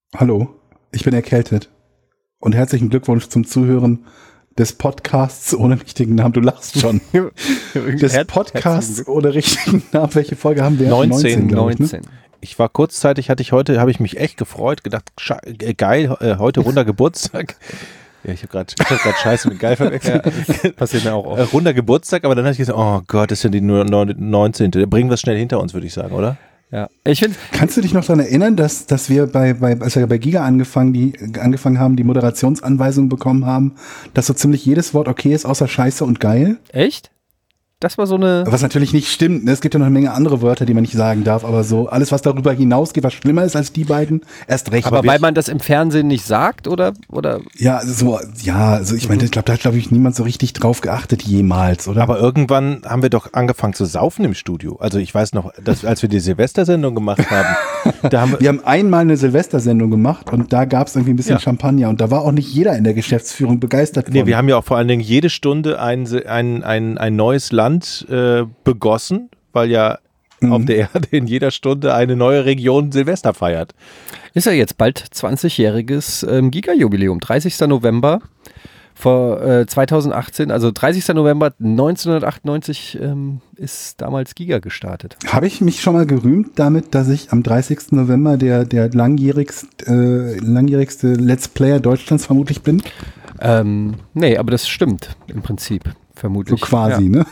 Hallo, ich bin erkältet. Und herzlichen Glückwunsch zum Zuhören des Podcasts ohne richtigen Namen. Du lachst schon. Des Podcasts ohne richtigen Namen. Welche Folge haben wir? 19. Ich war kurzzeitig, habe ich mich echt gefreut, gedacht, geil, heute runder Geburtstag. Ja, ich habe gerade Scheiße mit geil verwechselt. Ja, passiert mir auch oft. Runder Geburtstag, aber dann habe ich gesagt, oh Gott, das ist ja die 19. Bringen wir es schnell hinter uns, würde ich sagen, oder? Ja. Kannst du dich noch daran erinnern, dass wir als wir bei Giga angefangen haben, die Moderationsanweisungen bekommen haben, dass so ziemlich jedes Wort okay ist, außer Scheiße und geil? Echt? Das war so eine... Was natürlich nicht stimmt, ne? Es gibt ja noch eine Menge andere Wörter, die man nicht sagen darf, aber so alles, was darüber hinausgeht, was schlimmer ist als die beiden, erst recht. Aber weil man das im Fernsehen nicht sagt, oder? Ja, also ich meine, ich glaube, da hat, glaube ich, niemand so richtig drauf geachtet jemals, oder? Aber irgendwann haben wir doch angefangen zu saufen im Studio. Also ich weiß noch, dass, als wir die Silvestersendung gemacht haben, wir haben einmal eine Silvestersendung gemacht und da gab es irgendwie ein bisschen Champagner und da war auch nicht jeder in der Geschäftsführung begeistert von. Nee, wir haben ja auch vor allen Dingen jede Stunde ein neues Land begossen, weil ja auf der Erde in jeder Stunde eine neue Region Silvester feiert. Ist ja jetzt bald 20-jähriges Giga-Jubiläum, 30. November vor 2018, also 30. November 1998 ist damals Giga gestartet. Habe ich mich schon mal gerühmt damit, dass ich am 30. November der langjährigste Let's Player Deutschlands vermutlich bin? Nee, aber das stimmt im Prinzip. Vermutlich. So quasi, ne?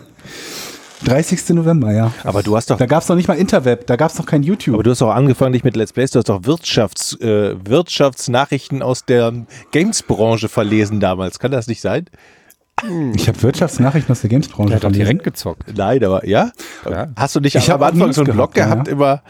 30. November, ja. Aber du hast doch... Da gab es noch nicht mal Interweb, da gab es noch kein YouTube. Aber du hast doch angefangen nicht mit Let's Plays, du hast doch Wirtschaftsnachrichten aus der Games-Branche verlesen damals. Kann das nicht sein? Ich habe Wirtschaftsnachrichten aus der Games-Branche verlesen. Der hat doch direkt gezockt. Nein, aber ja? Hast du nicht am Anfang so einen Blog gehabt, immer,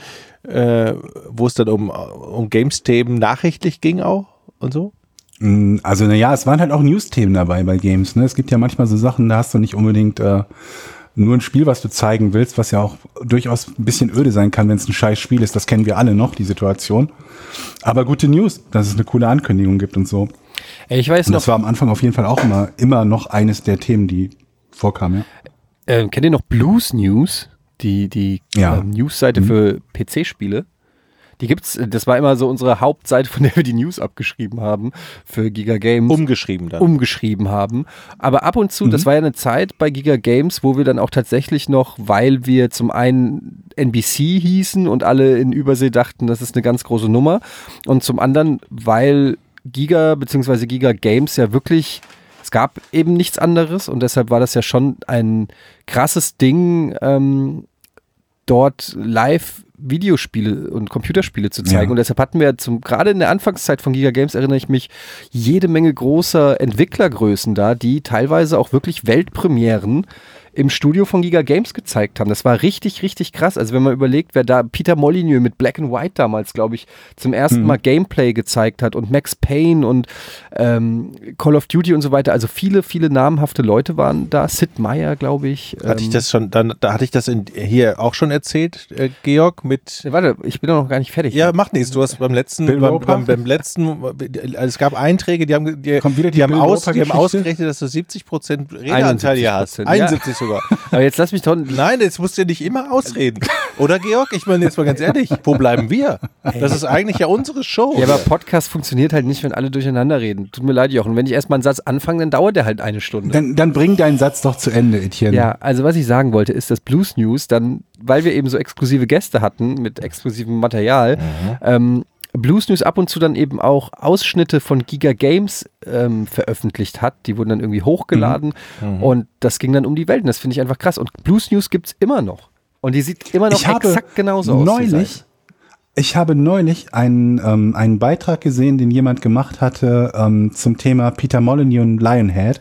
wo es dann um Games-Themen nachrichtlich ging auch und so? Also naja, es waren halt auch News-Themen dabei bei Games. Ne? Es gibt ja manchmal so Sachen, da hast du nicht unbedingt nur ein Spiel, was du zeigen willst, was ja auch durchaus ein bisschen öde sein kann, wenn es ein scheiß Spiel ist. Das kennen wir alle noch, die Situation. Aber gute News, dass es eine coole Ankündigung gibt und so. Ich weiß und das war am Anfang auf jeden Fall auch immer noch eines der Themen, die vorkamen. Ja? Kennt ihr noch Blues News? Die News-Seite für PC-Spiele? Die gibt's, das war immer so unsere Hauptseite, von der wir die News abgeschrieben haben für Giga Games. Umgeschrieben haben. Aber ab und zu, das war ja eine Zeit bei Giga Games, wo wir dann auch tatsächlich noch, weil wir zum einen NBC hießen und alle in Übersee dachten, das ist eine ganz große Nummer. Und zum anderen, weil Giga bzw. Giga Games ja wirklich, es gab eben nichts anderes und deshalb war das ja schon ein krasses Ding, dort live Videospiele und Computerspiele zu zeigen. Und deshalb hatten wir gerade in der Anfangszeit von Giga Games, erinnere ich mich, jede Menge großer Entwicklergrößen da, die teilweise auch wirklich Weltpremieren im Studio von Giga Games gezeigt haben. Das war richtig, richtig krass. Also wenn man überlegt, wer da Peter Molyneux mit Black and White damals, glaube ich, zum ersten Mal Gameplay gezeigt hat und Max Payne und Call of Duty und so weiter. Also viele, viele namhafte Leute waren da. Sid Meier, glaube ich. Hatte ich das schon, da hatte ich das hier auch schon erzählt, Georg, mit... Warte, ich bin doch noch gar nicht fertig. Ja, macht nichts. Du hast beim letzten, es gab Einträge, die haben ausgerechnet, dass du 70% Redeanteil hier hast. 71 sogar. Aber jetzt lass mich doch... Nein, jetzt musst du ja nicht immer ausreden. Oder, Georg? Ich meine jetzt mal ganz ehrlich, wo bleiben wir? Das ist eigentlich ja unsere Show. Ja, aber Podcast funktioniert halt nicht, wenn alle durcheinander reden. Tut mir leid, Jochen. Wenn ich erstmal einen Satz anfange, dann dauert der halt eine Stunde. Dann bring deinen Satz doch zu Ende, Etienne. Ja, also was ich sagen wollte, ist, dass Blues News dann, weil wir eben so exklusive Gäste hatten mit exklusivem Material, Blues News ab und zu dann eben auch Ausschnitte von Giga Games veröffentlicht hat. Die wurden dann irgendwie hochgeladen und das ging dann um die Welt. Und das finde ich einfach krass. Und Blues News gibt es immer noch. Und die sieht immer noch exakt genauso aus. Ich habe neulich einen Beitrag gesehen, den jemand gemacht hatte zum Thema Peter Molyneux und Lionhead.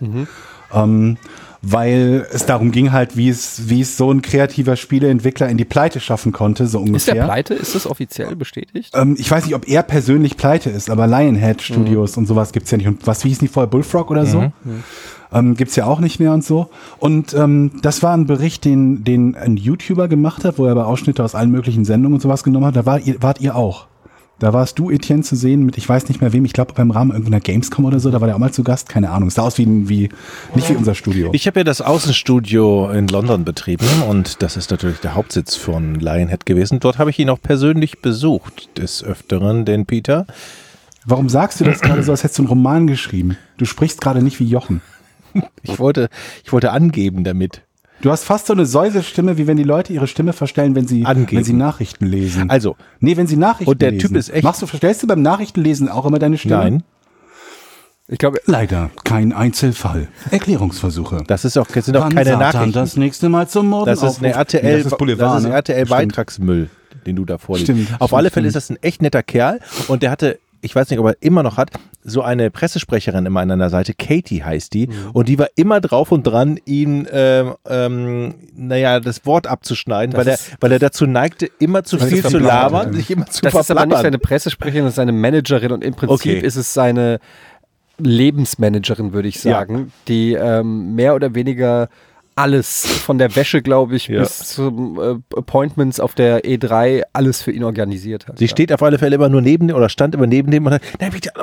Weil es darum ging halt, wie es so ein kreativer Spieleentwickler in die Pleite schaffen konnte, so ungefähr. Ist der pleite? Ist das offiziell bestätigt? Ich weiß nicht, ob er persönlich pleite ist, aber Lionhead Studios und sowas gibt's ja nicht. Und wie hießen die vorher? Bullfrog oder so? Gibt's ja auch nicht mehr und so. Und das war ein Bericht, den ein YouTuber gemacht hat, wo er aber Ausschnitte aus allen möglichen Sendungen und sowas genommen hat. Da wart ihr auch. Da warst du, Etienne, zu sehen mit, ich weiß nicht mehr wem, ich glaube beim Rahmen irgendeiner Gamescom oder so, da war der auch mal zu Gast, keine Ahnung. Es sah aus nicht wie unser Studio. Ich habe ja das Außenstudio in London betrieben und das ist natürlich der Hauptsitz von Lionhead gewesen. Dort habe ich ihn auch persönlich besucht, des Öfteren, den Peter. Warum sagst du das gerade so, als hättest du einen Roman geschrieben? Du sprichst gerade nicht wie Jochen. Ich wollte angeben damit. Du hast fast so eine Säusestimme, wie wenn die Leute ihre Stimme verstellen, wenn sie Nachrichten lesen. Also. Nee, wenn sie Nachrichten lesen. Und der Typ ist echt. Verstellst du beim Nachrichtenlesen auch immer deine Stimme? Nein. Ich glaube. Leider kein Einzelfall. Erklärungsversuche. Das sind auch keine Nachrichten. Das nächste Mal zum Morden. Das ist eine RTL, das ist Boulevard, das ist RTL-Beitragsmüll, den du da vorliest. Auf alle Fälle ist das ein echt netter Kerl und der hatte, ich weiß nicht, ob er immer noch hat, so eine Pressesprecherin immer an einer Seite, Katie heißt die, und die war immer drauf und dran, ihn, das Wort abzuschneiden, weil er dazu neigte, immer zu viel zu labern, sich immer zu verplappern. Das ist aber nicht seine Pressesprecherin, das ist seine Managerin und im Prinzip ist es seine Lebensmanagerin, würde ich sagen, die mehr oder weniger alles, von der Wäsche, glaube ich, bis zum Appointments auf der E3, alles für ihn organisiert hat. Sie steht auf alle Fälle immer nur neben dem oder stand immer neben dem und hat,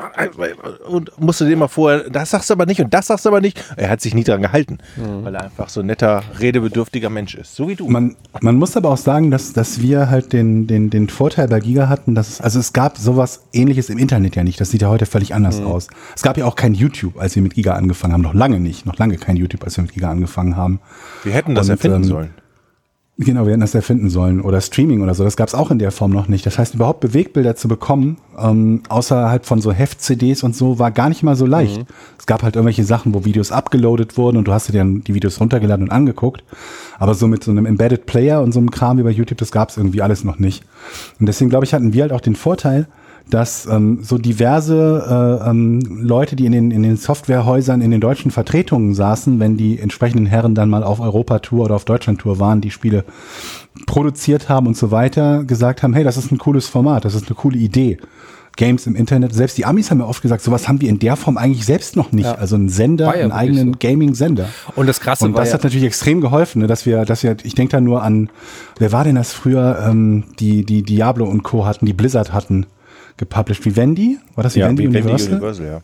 und musste dem immer vorher, das sagst du aber nicht und das sagst du aber nicht. Er hat sich nie dran gehalten, weil er einfach so ein netter, redebedürftiger Mensch ist, so wie du. Man muss aber auch sagen, dass wir halt den Vorteil bei Giga hatten, dass es gab sowas Ähnliches im Internet ja nicht. Das sieht ja heute völlig anders aus. Es gab ja auch kein YouTube, als wir mit Giga angefangen haben. Noch lange kein YouTube, als wir mit Giga angefangen haben. Wir hätten das erfinden sollen. Genau, wir hätten das erfinden sollen. Oder Streaming oder so. Das gab es auch in der Form noch nicht. Das heißt, überhaupt Bewegbilder zu bekommen, außerhalb von so Heft-CDs und so, war gar nicht mal so leicht. Es gab halt irgendwelche Sachen, wo Videos abgeloadet wurden und du hast dir dann die Videos runtergeladen und angeguckt. Aber so mit so einem Embedded Player und so einem Kram wie bei YouTube, das gab es irgendwie alles noch nicht. Und deswegen, glaube ich, hatten wir halt auch den Vorteil, dass so diverse Leute, die in den Softwarehäusern, in den deutschen Vertretungen saßen, wenn die entsprechenden Herren dann mal auf Europatour oder auf Deutschlandtour waren, die Spiele produziert haben und so weiter, gesagt haben, hey, das ist ein cooles Format, das ist eine coole Idee. Games im Internet, selbst die Amis haben ja oft gesagt, sowas haben wir in der Form eigentlich selbst noch nicht. Ja. Also einen Sender, einen eigenen so Gaming-Sender. Und das Krasse und das hat natürlich extrem geholfen, ne, dass wir, ich denke da nur an, wer war denn das früher, die Diablo und Co. hatten, die Blizzard hatten, gepublished. Vivendi? War das Vivendi Universal? Ja.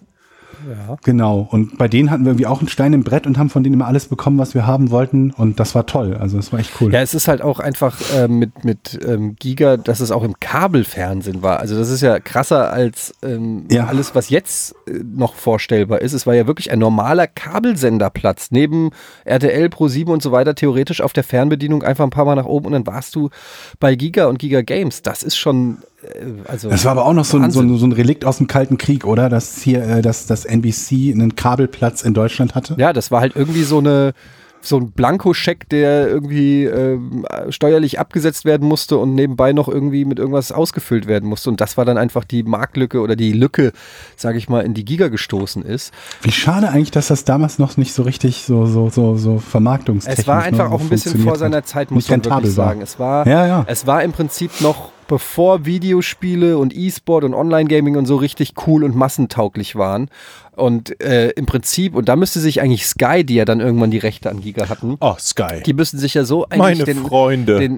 Genau. Und bei denen hatten wir irgendwie auch einen Stein im Brett und haben von denen immer alles bekommen, was wir haben wollten. Und das war toll. Also das war echt cool. Ja, es ist halt auch einfach mit Giga, dass es auch im Kabelfernsehen war. Also das ist ja krasser als alles, was jetzt noch vorstellbar ist. Es war ja wirklich ein normaler Kabelsenderplatz. Neben RTL, Pro7 und so weiter, theoretisch auf der Fernbedienung einfach ein paar Mal nach oben und dann warst du bei Giga und Giga Games. Das ist schon... das war aber auch noch so ein Relikt aus dem Kalten Krieg, oder? Dass hier das NBC einen Kabelplatz in Deutschland hatte. Ja, das war halt irgendwie so ein Blankoscheck, der irgendwie steuerlich abgesetzt werden musste und nebenbei noch irgendwie mit irgendwas ausgefüllt werden musste. Und das war dann einfach die Marktlücke oder die Lücke, sage ich mal, in die Giga gestoßen ist. Wie schade eigentlich, dass das damals noch nicht so richtig so vermarktungstechnisch. Es war einfach auch ein bisschen vor seiner Zeit, muss man wirklich sagen. Es war im Prinzip noch, bevor Videospiele und E-Sport und Online-Gaming und so richtig cool und massentauglich waren. Und im Prinzip, und da müsste sich eigentlich Sky, die ja dann irgendwann die Rechte an Giga hatten. Oh, Sky. Die müssten sich ja so eigentlich in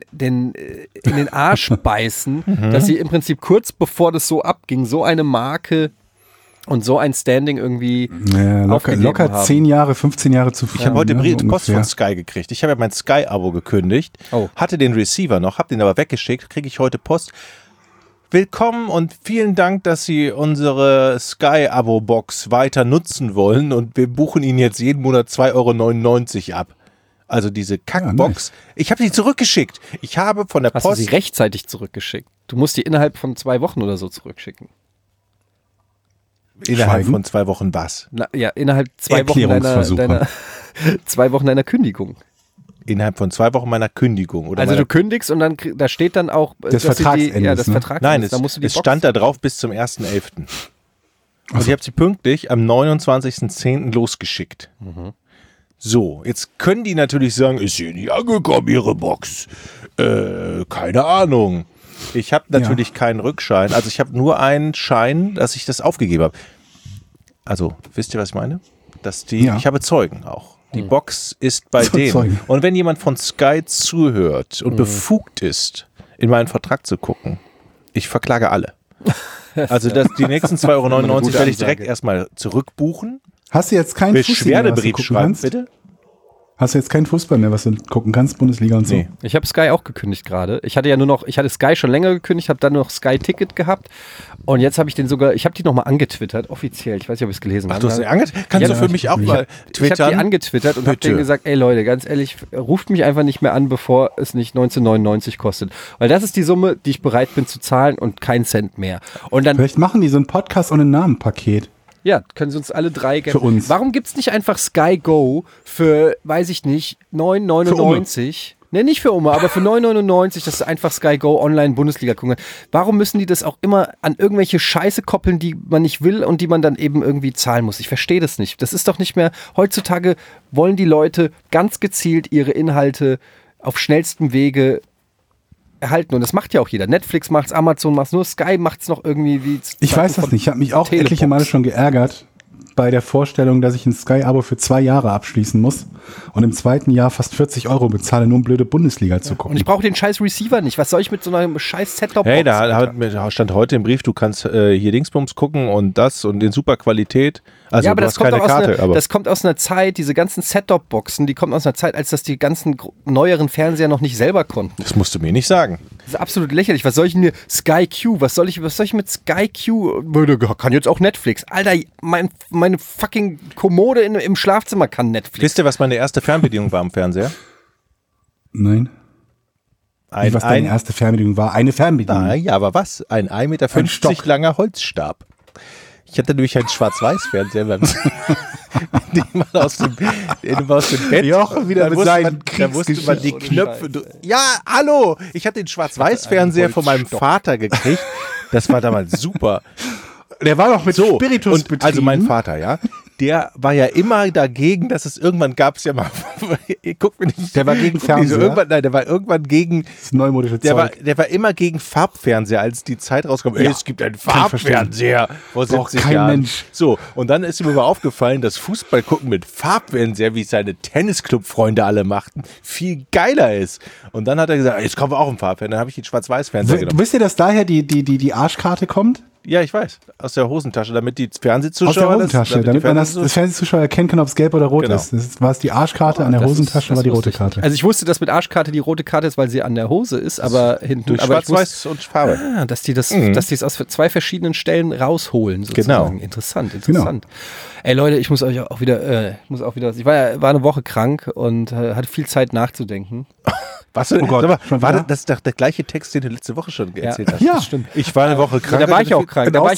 den Arsch beißen, dass sie im Prinzip kurz bevor das so abging, so eine Marke und so ein Standing irgendwie locker 10 Jahre, 15 Jahre zu viel. Ich habe heute Post von Sky gekriegt. Ich habe ja mein Sky-Abo gekündigt, hatte den Receiver noch, habe den aber weggeschickt, kriege ich heute Post. Willkommen und vielen Dank, dass Sie unsere Sky-Abo-Box weiter nutzen wollen und wir buchen Ihnen jetzt jeden Monat 2,99 € ab. Also diese Kackbox. Ja, nice. Ich habe sie zurückgeschickt. Ich habe von der Post... Hast du sie rechtzeitig zurückgeschickt? Du musst die innerhalb von 2 Wochen oder so zurückschicken. Innerhalb von 2 Wochen was? Innerhalb 2 Wochen 2 Wochen deiner Kündigung. Innerhalb von 2 Wochen meiner Kündigung. Oder also du kündigst und dann da steht dann auch das Vertragsende. Nein, es stand da drauf bis zum 1.11. Und ich habe sie pünktlich am 29.10. losgeschickt. So, jetzt können die natürlich sagen, ist hier nicht angekommen, Ihre Box. Keine Ahnung. Ich habe natürlich keinen Rückschein. Also ich habe nur einen Schein, dass ich das aufgegeben habe. Also, wisst ihr, was ich meine? Ich habe Zeugen auch. Die Box ist bei denen. Und wenn jemand von Sky zuhört und befugt ist, in meinen Vertrag zu gucken, ich verklage alle. Also die nächsten 2,99 € werde ich direkt erstmal zurückbuchen. Hast du jetzt keinen Beschwerdebrief schreiben, bitte? Hast du jetzt keinen Fußball mehr, was du gucken kannst, Bundesliga und so? Nee. Ich habe Sky auch gekündigt gerade. Ich hatte Sky schon länger gekündigt, habe dann noch Sky Ticket gehabt und jetzt habe ich ich habe die nochmal angetwittert, offiziell. Ich weiß nicht, ob ich es gelesen habe. Ach, du hast sie angetwittert? Kannst du für mich auch mal twittern? Ich habe die angetwittert und habe denen gesagt, ey Leute, ganz ehrlich, ruft mich einfach nicht mehr an, bevor es nicht 19,99 kostet. Weil das ist die Summe, die ich bereit bin zu zahlen und kein Cent mehr. Und dann vielleicht machen die so ein Podcast und ein Namenpaket. Ja, können sie uns alle drei gerne. Für uns. Warum gibt es nicht einfach Sky Go für, weiß ich nicht, 9,99? Ne, nicht für Oma, aber für 9,99, dass du einfach Sky Go online Bundesliga gucken kannst. Warum müssen die das auch immer an irgendwelche Scheiße koppeln, die man nicht will und die man dann eben irgendwie zahlen muss? Ich verstehe das nicht. Das ist doch nicht mehr, heutzutage wollen die Leute ganz gezielt ihre Inhalte auf schnellstem Wege erhalten. Und das macht ja auch jeder. Netflix macht's, Amazon macht's, nur Sky macht's noch irgendwie wie... Ich weiß das nicht. Ich habe mich auch etliche Male schon geärgert bei der Vorstellung, dass ich ein Sky-Abo für 2 Jahre abschließen muss und im zweiten Jahr fast 40 € bezahle, nur um blöde Bundesliga zu gucken. Und ich brauche den scheiß Receiver nicht. Was soll ich mit so einem scheiß Set-Top-Box? Hey, da stand heute im Brief, du kannst hier Dingsbums gucken und das und in super Qualität. Also ja, aber du hast keine Karte. Das kommt aus einer Zeit, diese ganzen Set-Top-Boxen, die kommen aus einer Zeit, als das die ganzen neueren Fernseher noch nicht selber konnten. Das musst du mir nicht sagen. Das ist absolut lächerlich. Was soll ich denn hier? Sky Q, was soll ich mit Sky Q? Kann jetzt auch Netflix. Alter, meine fucking Kommode im Schlafzimmer kann Netflix. Wisst ihr, was meine erste Fernbedienung war am Fernseher? Nein. Was deine erste Fernbedienung war? Eine Fernbedienung? Ja, aber was? Ein 1,50 Meter langer Holzstab. Ich hatte nämlich einen Schwarz-Weiß-Fernseher, den man aus dem Bett. Jochen wieder mit seinen Da musste man die Knöpfe. Ja, hallo! Ich hatte den Schwarz-Weiß-Fernseher von meinem Vater gekriegt. Das war damals super. Der war doch mit Spiritus betrieben. Also mein Vater, ja. Der war ja immer dagegen, dass es irgendwann gab es ja mal. Guck mir nicht. Der war gegen Fernseher. Der war irgendwann gegen. Das neumodische Zeug. Der war immer gegen Farbfernseher, als die Zeit rauskam. Ja, es gibt einen Farbfernseher vor 70 Jahren. Mensch. So, und dann ist ihm aber aufgefallen, dass Fußball gucken mit Farbfernseher, wie es seine Tennisclub-Freunde alle machten, viel geiler ist. Und dann hat er gesagt, jetzt kommen wir auch im Farbfernseher. Dann habe ich den Schwarz-Weiß-Fernseher genommen. Wisst ihr, dass daher die Arschkarte kommt? Ja, ich weiß. Aus der Hosentasche, damit die Fernsehzuschauer... Aus der Hosentasche, damit man das Fernsehzuschauer erkennen kann, ob es gelb oder rot ist. Das war es die Arschkarte, an der Hosentasche war die rote Karte. Also ich wusste, dass mit Arschkarte die rote Karte ist, weil sie an der Hose ist, aber hinten... Durch Schwarz-Weiß und Farbe. Dass die es aus 2 verschiedenen Stellen rausholen, sozusagen. Genau. Interessant. Genau. Ey Leute, ich muss auch wieder... Ich war eine Woche krank und hatte viel Zeit nachzudenken. Was? Oh Gott, das ist doch der gleiche Text, den du letzte Woche schon erzählt hast. Ja, das stimmt. Ich war eine Woche krank. Da war ich auch krank. Da war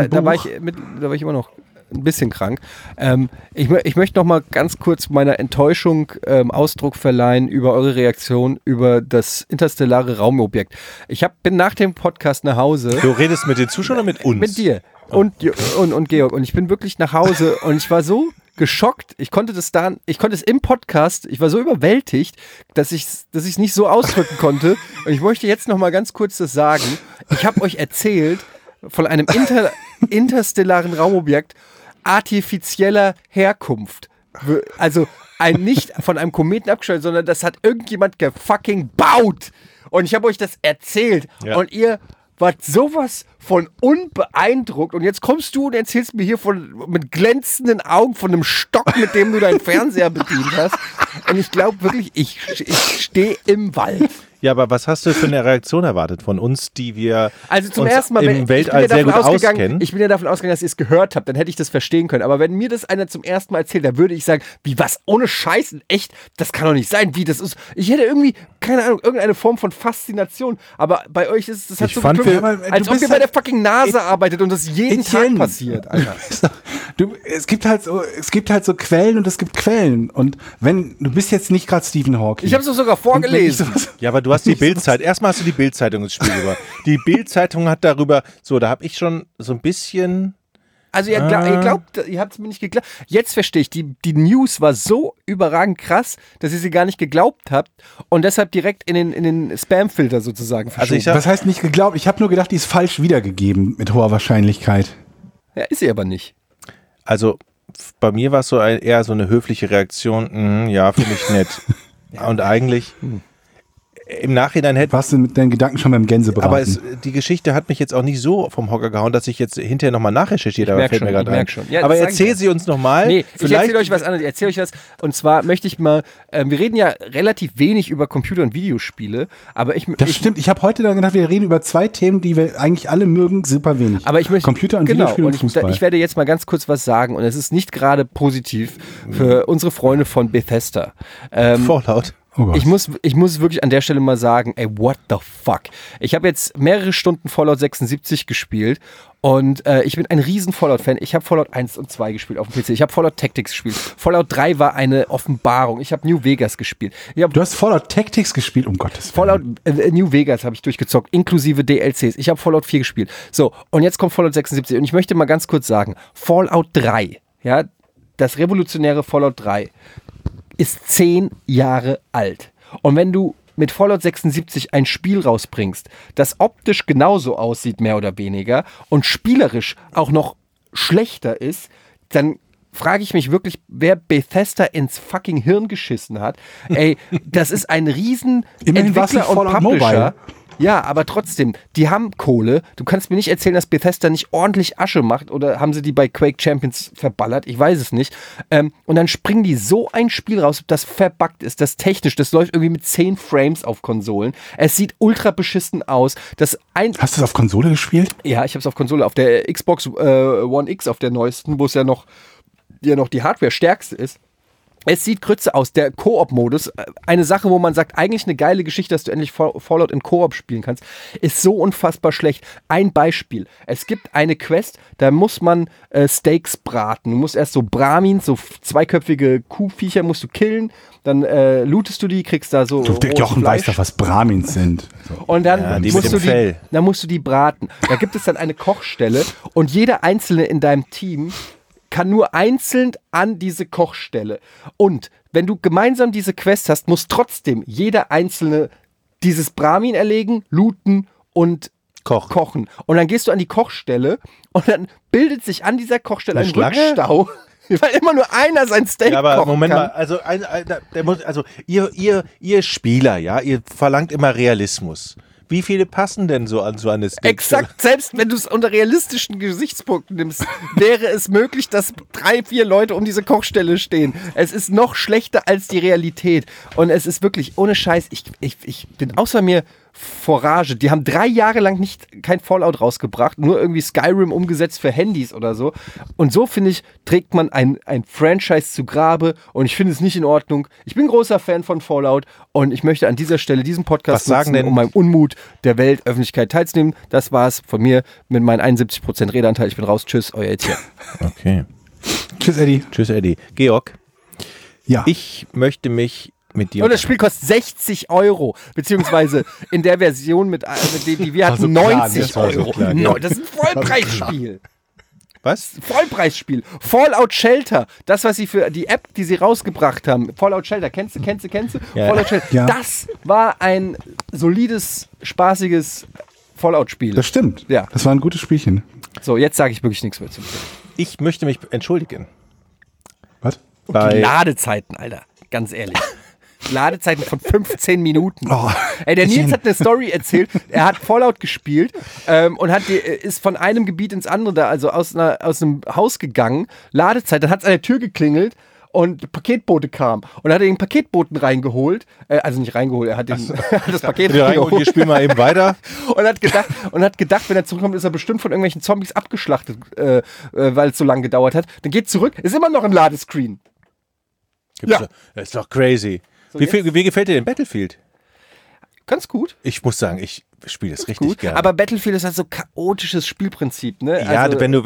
ich immer noch ein bisschen krank. Ich möchte noch mal ganz kurz meiner Enttäuschung Ausdruck verleihen über eure Reaktion über das interstellare Raumobjekt. Bin nach dem Podcast nach Hause. Du redest mit den Zuschauern oder mit uns? Mit dir und Georg. Und ich bin wirklich nach Hause und ich war so geschockt. Ich konnte es im Podcast, ich war so überwältigt, dass ich es nicht so ausdrücken konnte. Und ich möchte jetzt noch mal ganz kurz das sagen. Ich habe euch erzählt von einem interstellaren Raumobjekt artifizieller Herkunft. Also nicht von einem Kometen abgestellt, sondern das hat irgendjemand gefucking baut. Und ich habe euch das erzählt. Ja. Und ihr wart sowas von unbeeindruckt. Und jetzt kommst du und erzählst mir hier mit glänzenden Augen von einem Stock, mit dem du deinen Fernseher bedient hast. Und ich glaube wirklich, ich stehe im Wald. Ja, aber was hast du für eine Reaktion erwartet von uns, die wir zum ersten Mal im Weltall sehr gut auskennen? Ich bin ja davon ausgegangen, dass ihr es gehört habt, dann hätte ich das verstehen können. Aber wenn mir das einer zum ersten Mal erzählt, dann würde ich sagen, wie was, ohne Scheiß, echt, das kann doch nicht sein, wie das ist. Ich hätte irgendwie, keine Ahnung, irgendeine Form von Faszination. Aber bei euch ist es halt so geklungen, als ob ihr bei der fucking NASA arbeitet und das jeden Tag passiert, Alter. Es gibt halt so Quellen und es gibt Quellen. Und du bist jetzt nicht gerade Stephen Hawking. Ich habe es doch sogar vorgelesen. Ja, aber du hast die Bildzeitung. Erstmal hast du die Bildzeitung ins Spiel gebracht. Die Bildzeitung hat darüber, da habe ich schon so ein bisschen... Also ihr habt es mir nicht geglaubt. Jetzt verstehe ich, die News war so überragend krass, dass ihr sie gar nicht geglaubt habt und deshalb direkt in den Spam-Filter sozusagen verschoben. Was heißt nicht geglaubt? Ich habe nur gedacht, die ist falsch wiedergegeben mit hoher Wahrscheinlichkeit. Ja, ist sie aber nicht. Also bei mir war es so eher so eine höfliche Reaktion. Ja, finde ich nett. Ja. Und eigentlich... im Nachhinein hätte... Warst du mit deinen Gedanken schon beim Gänsebraten? Aber die Geschichte hat mich jetzt auch nicht so vom Hocker gehauen, dass ich jetzt hinterher nochmal nachrecherchiert habe. Ich merke schon. Ja, aber erzähl sie uns nochmal. Nee, ich erzähle euch was anderes. Ich erzähle euch was. Und zwar möchte ich mal, wir reden ja relativ wenig über Computer- und Videospiele, aber Das stimmt. Ich habe heute dann gedacht, wir reden über 2 Themen, die wir eigentlich alle mögen, super wenig. Aber ich möchte, Computer und Videospiele und Fußball. Ich werde jetzt mal ganz kurz was sagen und es ist nicht gerade positiv für unsere Freunde von Bethesda. Fallout. Oh Gott. Ich muss wirklich an der Stelle mal sagen, ey, what the fuck? Ich habe jetzt mehrere Stunden Fallout 76 gespielt und ich bin ein riesen Fallout-Fan. Ich habe Fallout 1 und 2 gespielt auf dem PC. Ich habe Fallout Tactics gespielt. Fallout 3 war eine Offenbarung. Ich habe New Vegas gespielt. Du hast Fallout Tactics gespielt, um Gottes Willen. Fallout New Vegas habe ich durchgezockt, inklusive DLCs. Ich habe Fallout 4 gespielt. So, und jetzt kommt Fallout 76 und ich möchte mal ganz kurz sagen, Fallout 3, ja, das revolutionäre Fallout 3, ist 10 Jahre alt. Und wenn du mit Fallout 76 ein Spiel rausbringst, das optisch genauso aussieht, mehr oder weniger, und spielerisch auch noch schlechter ist, dann frage ich mich wirklich, wer Bethesda ins fucking Hirn geschissen hat. Ey, das ist ein riesen Entwickler und Publisher. Mobile. Ja, aber trotzdem, die haben Kohle. Du kannst mir nicht erzählen, dass Bethesda nicht ordentlich Asche macht oder haben sie die bei Quake Champions verballert? Ich weiß es nicht. Und dann springen die so ein Spiel raus, das verbuggt ist, das technisch, das läuft irgendwie mit 10 Frames auf Konsolen. Es sieht ultra beschissen aus. Hast du es auf Konsole gespielt? Ja, ich habe es auf Konsole, auf der Xbox One X, auf der neuesten, wo es ja noch die Hardware stärkste ist. Es sieht Grütze aus, der Koop-Modus, eine Sache, wo man sagt, eigentlich eine geile Geschichte, dass du endlich Fallout in Koop spielen kannst, ist so unfassbar schlecht. Ein Beispiel, es gibt eine Quest, da muss man Steaks braten. Du musst erst so Brahmins, so 2-köpfige Kuhviecher musst du killen, dann lootest du die, kriegst da so der Jochen weiß doch, was Brahmins sind. So. Und dann musst du die braten. Da gibt es dann eine Kochstelle und jeder Einzelne in deinem Team kann nur einzeln an diese Kochstelle. Und wenn du gemeinsam diese Quest hast, muss trotzdem jeder Einzelne dieses Brahmin erlegen, looten und kochen. Und dann gehst du an die Kochstelle und dann bildet sich an dieser Kochstelle ein Rückstau, weil immer nur einer sein Steak kochen kann. Aber Moment mal, also ihr Spieler, ja, ihr verlangt immer Realismus. Wie viele passen denn so an so eine Steak? Exakt, selbst wenn du es unter realistischen Gesichtspunkten nimmst, wäre es möglich, dass 3-4 Leute um diese Kochstelle stehen. Es ist noch schlechter als die Realität. Und es ist wirklich, ohne Scheiß, ich bin außer mir vor Rage. Die haben 3 Jahre lang kein Fallout rausgebracht, nur irgendwie Skyrim umgesetzt für Handys oder so. Und so, finde ich, trägt man ein Franchise zu Grabe und ich finde es nicht in Ordnung. Ich bin großer Fan von Fallout und ich möchte an dieser Stelle diesen Podcast nutzen, um meinem Unmut der Welt, Öffentlichkeit teilzunehmen. Das war's von mir mit meinem 71% Redeanteil. Ich bin raus. Tschüss, euer Etienne. Okay. Tschüss, Eddie. Tschüss, Eddie. Georg. Ja. Ich möchte mich mit dir. Und das Spiel kostet 60 €, beziehungsweise in der Version mit die wir hatten, 90 €. Das ist ein Vollpreisspiel. Was? Vollpreisspiel. Fallout Shelter. Das, was sie für die App, die sie rausgebracht haben. Fallout Shelter. Kennst du? Ja. Fallout Shelter. Ja. Das war ein solides, spaßiges Fallout-Spiel. Das stimmt. Ja. Das war ein gutes Spielchen. So, jetzt sage ich wirklich nichts mehr zu. Ich möchte mich entschuldigen. Was? Die Ladezeiten, Alter. Ganz ehrlich. Ladezeiten von 15 Minuten. Oh, Ey, der Nils hat eine Story erzählt. Er hat Fallout gespielt und ist von einem Gebiet ins andere, also aus einem Haus gegangen. Ladezeit, dann hat es an der Tür geklingelt und Paketbote kam. Und hat er den Paketboten reingeholt. Also nicht reingeholt, er hat das Paket reingeholt. Wir spielen mal eben weiter. und hat gedacht, wenn er zurückkommt, ist er bestimmt von irgendwelchen Zombies abgeschlachtet, weil es so lange gedauert hat. Dann geht zurück, ist immer noch ein Ladescreen. Das ist doch crazy. So, wie gefällt dir denn Battlefield? Ganz gut. Ich muss sagen, ich spiele das richtig gerne. Aber Battlefield ist halt so chaotisches Spielprinzip, ne? Ja, also, wenn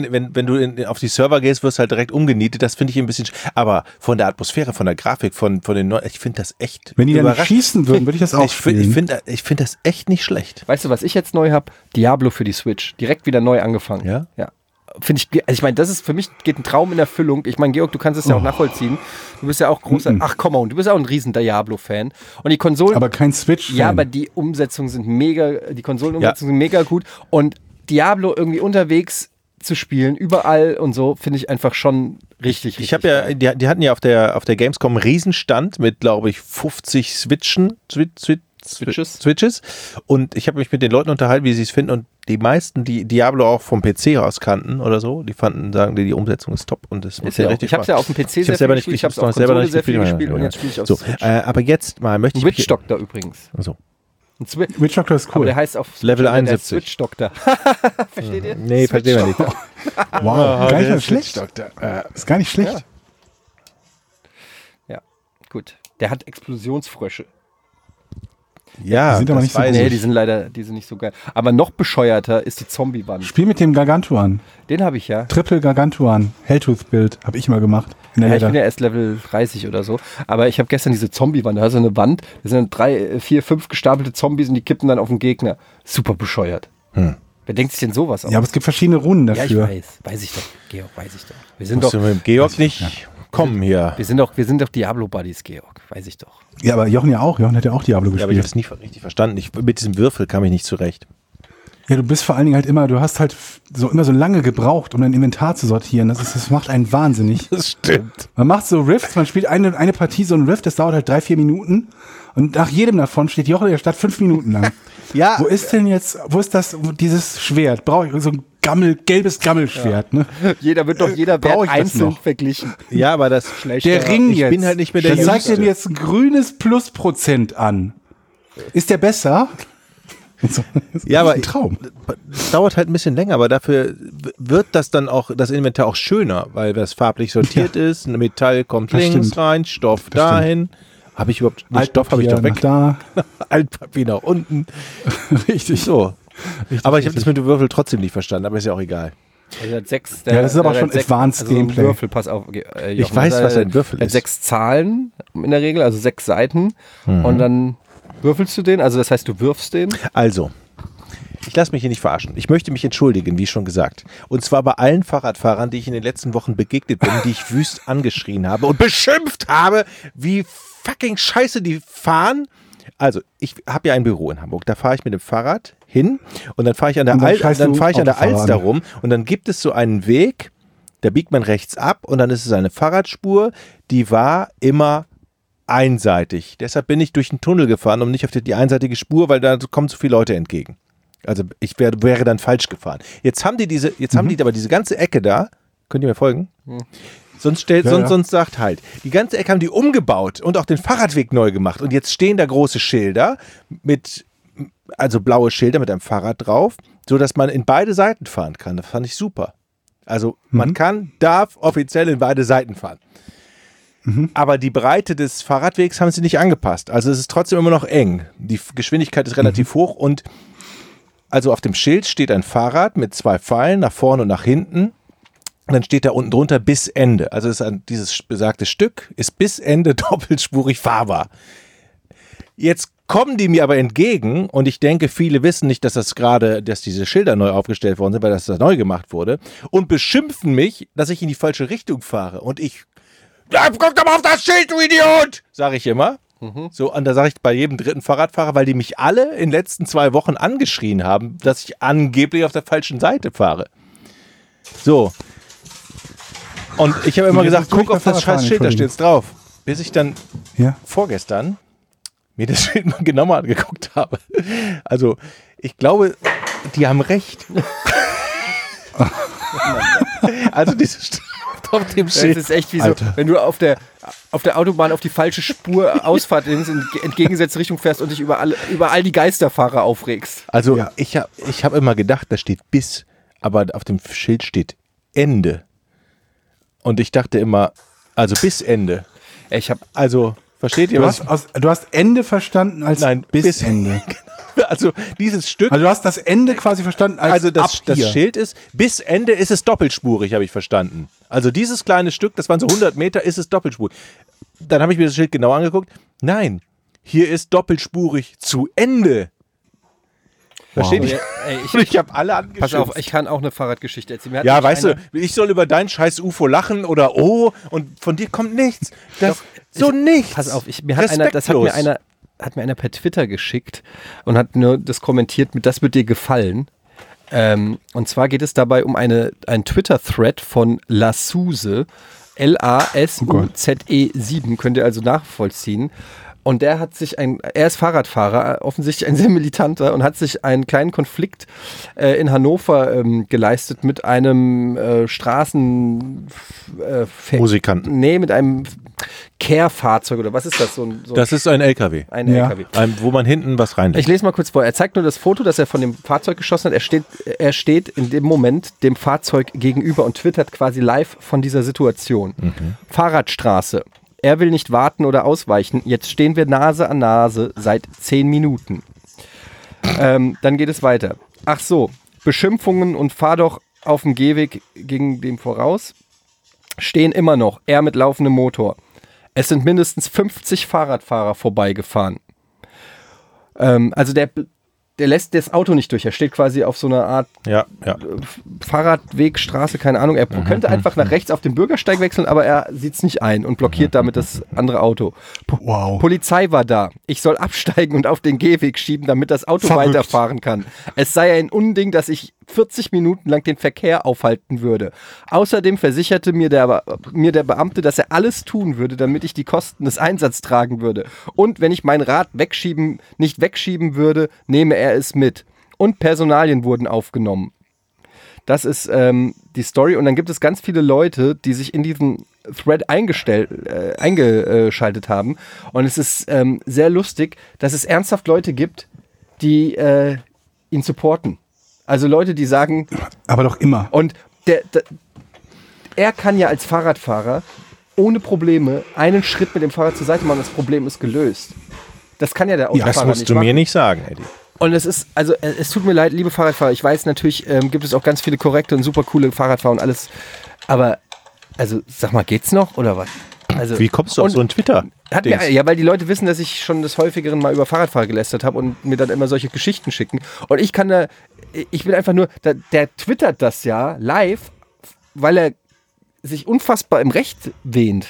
du auf die Server gehst, wirst du halt direkt umgenietet. Das finde ich ein bisschen. Aber von der Atmosphäre, von der Grafik, von den neuen, ich finde das echt. Wenn die dann schießen würden, würde ich das auch spielen. Ich finde das echt nicht schlecht. Weißt du, was ich jetzt neu habe? Diablo für die Switch. Direkt wieder neu angefangen. Ja? Ja. Finde ich, also ich meine, das ist für mich, geht ein Traum in Erfüllung. Ich meine, Georg, du kannst es ja auch nachvollziehen. Du bist ja auch großer, du bist auch ein riesen Diablo-Fan. Und die Konsolen. Aber kein Switch-Fan. Ja, aber die Umsetzungen sind die Konsolenumsetzungen sind mega gut. Und Diablo irgendwie unterwegs zu spielen, überall und so, finde ich einfach schon richtig. Ich habe ja, die hatten ja auf der Gamescom einen Riesenstand mit, glaube ich, 50 Switchen. Switches. Und ich habe mich mit den Leuten unterhalten, wie sie es finden. Und die meisten, die Diablo auch vom PC aus kannten oder so, die sagen, die Umsetzung ist top. Und das muss ja richtig. Ich habe es ja auf dem PC sehr viel gespielt, ich habe es auf Konsole sehr viel gespielt und jetzt spiele ich auf Switch. Aber jetzt mal möchte ich... Witch Doctor übrigens. Also. Witch Doctor ist cool. Aber der heißt auf Level 71. Switch Doctor. Versteht ihr? Nee, verstehen wir nicht. Wow, gar nicht mal schlecht. Ist gar nicht schlecht. Ja, gut. Der hat Explosionsfrösche. Ja, die sind aber nicht so gut. Nee, die sind nicht so geil. Aber noch bescheuerter ist die Zombie-Wand. Spiel mit dem Gargantuan. Den habe ich ja. Triple Gargantuan. Helltooth-Bild habe ich mal gemacht. Ich bin ja erst Level 30 oder so. Aber ich habe gestern diese Zombie-Wand. Da hast du eine Wand, da sind 3, 4, 5 gestapelte Zombies und die kippen dann auf den Gegner. Super bescheuert. Wer denkt sich denn sowas aus? Ja, aber es gibt verschiedene Runen dafür. Ja, ich weiß. Weiß ich doch. Georg, weiß ich doch. Wir sind doch mit dem Georg nicht kommen hier. Wir sind doch Diablo-Buddies, Georg. Weiß ich doch. Ja, aber Jochen ja auch. Jochen hat ja auch Diablo gespielt. Ja, aber ich habe es nie richtig verstanden. Mit diesem Würfel kam ich nicht zurecht. Ja, du bist vor allen Dingen halt immer, du hast halt immer so lange gebraucht, um dein Inventar zu sortieren. Das macht einen wahnsinnig. Das stimmt. Man macht so Rifts, man spielt eine Partie so ein Rift, das dauert halt 3-4 Minuten. Und nach jedem davon steht Jochen in der Stadt 5 Minuten lang. Ja. Wo ist dieses Schwert? Brauche ich so ein gelbes Gammelschwert, ne? Jeder Wert einzeln verglichen. Ja, aber das der Ring ich jetzt. Bin halt nicht mehr der Jüngste. Zeigt dir jetzt ein grünes Plusprozent an. Ist der besser? Ja, aber ein Traum. Es dauert halt ein bisschen länger, aber dafür wird das Inventar auch schöner, weil das farblich sortiert ist. Ein Metall kommt links rein, Stoff dahin. Habe ich überhaupt Stoff habe ich doch weg. Da. Altpapier nach unten. Richtig. So. Aber ich habe das mit dem Würfel trotzdem nicht verstanden, aber ist ja auch egal. Also hat 6, das ist aber schon Advanced Gameplay. Würfel, pass auf. Ich weiß, was ein Würfel ist. Hat 6 Zahlen in der Regel, also 6 Seiten. Und dann würfelst du den, also das heißt, du wirfst den. Also, ich lasse mich hier nicht verarschen. Ich möchte mich entschuldigen, wie schon gesagt. Und zwar bei allen Fahrradfahrern, die ich in den letzten Wochen begegnet bin, die ich wüst angeschrien habe und beschimpft habe, wie fucking scheiße die fahren. Also, ich habe ja ein Büro in Hamburg. Da fahre ich mit dem Fahrrad hin und dann fahre ich an der Alster rum und dann gibt es so einen Weg, da biegt man rechts ab und dann ist es eine Fahrradspur, die war immer einseitig. Deshalb bin ich durch den Tunnel gefahren und nicht auf die einseitige Spur, weil da kommen zu viele Leute entgegen. Also ich wäre dann falsch gefahren. Jetzt haben die aber diese ganze Ecke da, könnt ihr mir folgen? Sonst sagt halt, die ganze Ecke haben die umgebaut und auch den Fahrradweg neu gemacht und jetzt stehen da große Schilder also blaue Schilder mit einem Fahrrad drauf, sodass man in beide Seiten fahren kann. Das fand ich super. Also man darf offiziell in beide Seiten fahren. Aber die Breite des Fahrradwegs haben sie nicht angepasst. Also es ist trotzdem immer noch eng. Die Geschwindigkeit ist relativ hoch und also auf dem Schild steht ein Fahrrad mit 2 Pfeilen nach vorne und nach hinten. Und dann steht da unten drunter bis Ende. Also dieses besagte Stück ist bis Ende doppelspurig fahrbar. Jetzt kommen die mir aber entgegen und ich denke, viele wissen nicht, dass diese Schilder neu aufgestellt worden sind, weil das neu gemacht wurde und beschimpfen mich, dass ich in die falsche Richtung fahre. Und ich, guck doch mal auf das Schild, du Idiot! Sage ich immer. So, und da sage ich bei jedem dritten Fahrradfahrer, weil die mich alle in den letzten 2 Wochen angeschrien haben, dass ich angeblich auf der falschen Seite fahre. So. Und ich habe immer gesagt, guck auf das scheiß Schild, da steht's drauf. Bis ich dann vorgestern mir das Schild mal genauer angeguckt habe. Also, ich glaube, die haben recht. Also, dieses auf dem Schild. Das ist echt wie so, wenn du auf der Autobahn auf die falsche Spur Ausfahrt in entgegengesetzte Richtung fährst und dich über all die Geisterfahrer aufregst. Also, ich hab immer gedacht, da steht bis, aber auf dem Schild steht Ende. Und ich dachte immer, also bis Ende. Versteht ihr was? Du hast Ende verstanden als bis Ende. Also dieses Stück. Also du hast das Ende quasi verstanden als also das Schild ist, bis Ende ist es doppelspurig, habe ich verstanden. Also dieses kleine Stück, das waren so 100 Meter, ist es doppelspurig. Dann habe ich mir das Schild genau angeguckt. Nein, hier ist doppelspurig zu Ende. Versteht ihr? Ich habe alle angeschimpft. Pass auf, ich kann auch eine Fahrradgeschichte erzählen. Ja, weißt du, ich soll über dein scheiß UFO lachen oder und von dir kommt nichts. Nichts. Pass auf, hat mir einer per Twitter geschickt und hat nur das kommentiert mit, das wird dir gefallen. Und zwar geht es dabei um einen Twitter-Thread von Lasuze, LASUZE7, könnt ihr also nachvollziehen. Und er ist Fahrradfahrer, offensichtlich ein sehr militanter, und hat sich einen kleinen Konflikt in Hannover geleistet mit einem Musikanten. Nee, mit einem Care-Fahrzeug oder was ist das? Das ist ein LKW. Ein LKW. Wo man hinten was reinlegt. Ich lese mal kurz vor. Er zeigt nur das Foto, das er von dem Fahrzeug geschossen hat. Er steht in dem Moment dem Fahrzeug gegenüber und twittert quasi live von dieser Situation. Fahrradstraße. Er will nicht warten oder ausweichen. Jetzt stehen wir Nase an Nase seit 10 Minuten. Dann geht es weiter. Ach so, Beschimpfungen und fahr doch auf dem Gehweg gegen dem voraus. Stehen immer noch. Er mit laufendem Motor. Es sind mindestens 50 Fahrradfahrer vorbeigefahren. Also der lässt das Auto nicht durch. Er steht quasi auf so einer Art Fahrradwegstraße, keine Ahnung. Er könnte einfach nach rechts auf den Bürgersteig wechseln, aber er sieht es nicht ein und blockiert damit das andere Auto. Polizei war da. Ich soll absteigen und auf den Gehweg schieben, damit das Auto weiterfahren kann. Es sei ein Unding, dass ich 40 Minuten lang den Verkehr aufhalten würde. Außerdem versicherte mir der Beamte, dass er alles tun würde, damit ich die Kosten des Einsatzes tragen würde. Und wenn ich mein Rad nicht wegschieben würde, nehme er es mit. Und Personalien wurden aufgenommen. Das ist die Story. Und dann gibt es ganz viele Leute, die sich in diesen Thread eingeschaltet haben. Und es ist sehr lustig, dass es ernsthaft Leute gibt, die ihn supporten. Also Leute, die sagen... Aber doch immer. Und er kann ja als Fahrradfahrer ohne Probleme einen Schritt mit dem Fahrrad zur Seite machen. Das Problem ist gelöst. Das kann ja der Autofahrer nicht machen. Das musst du mir nicht sagen, Eddie. Und es tut mir leid, liebe Fahrradfahrer. Ich weiß, natürlich gibt es auch ganz viele korrekte und super coole Fahrradfahrer und alles. Aber, also, sag mal, geht's noch oder was? Also, wie kommst du auf so einen Twitter? Ja, weil die Leute wissen, dass ich schon des Häufigeren mal über Fahrradfahrer gelästert habe und mir dann immer solche Geschichten schicken. Und ich bin einfach nur, der twittert das ja live, weil er sich unfassbar im Recht wähnt.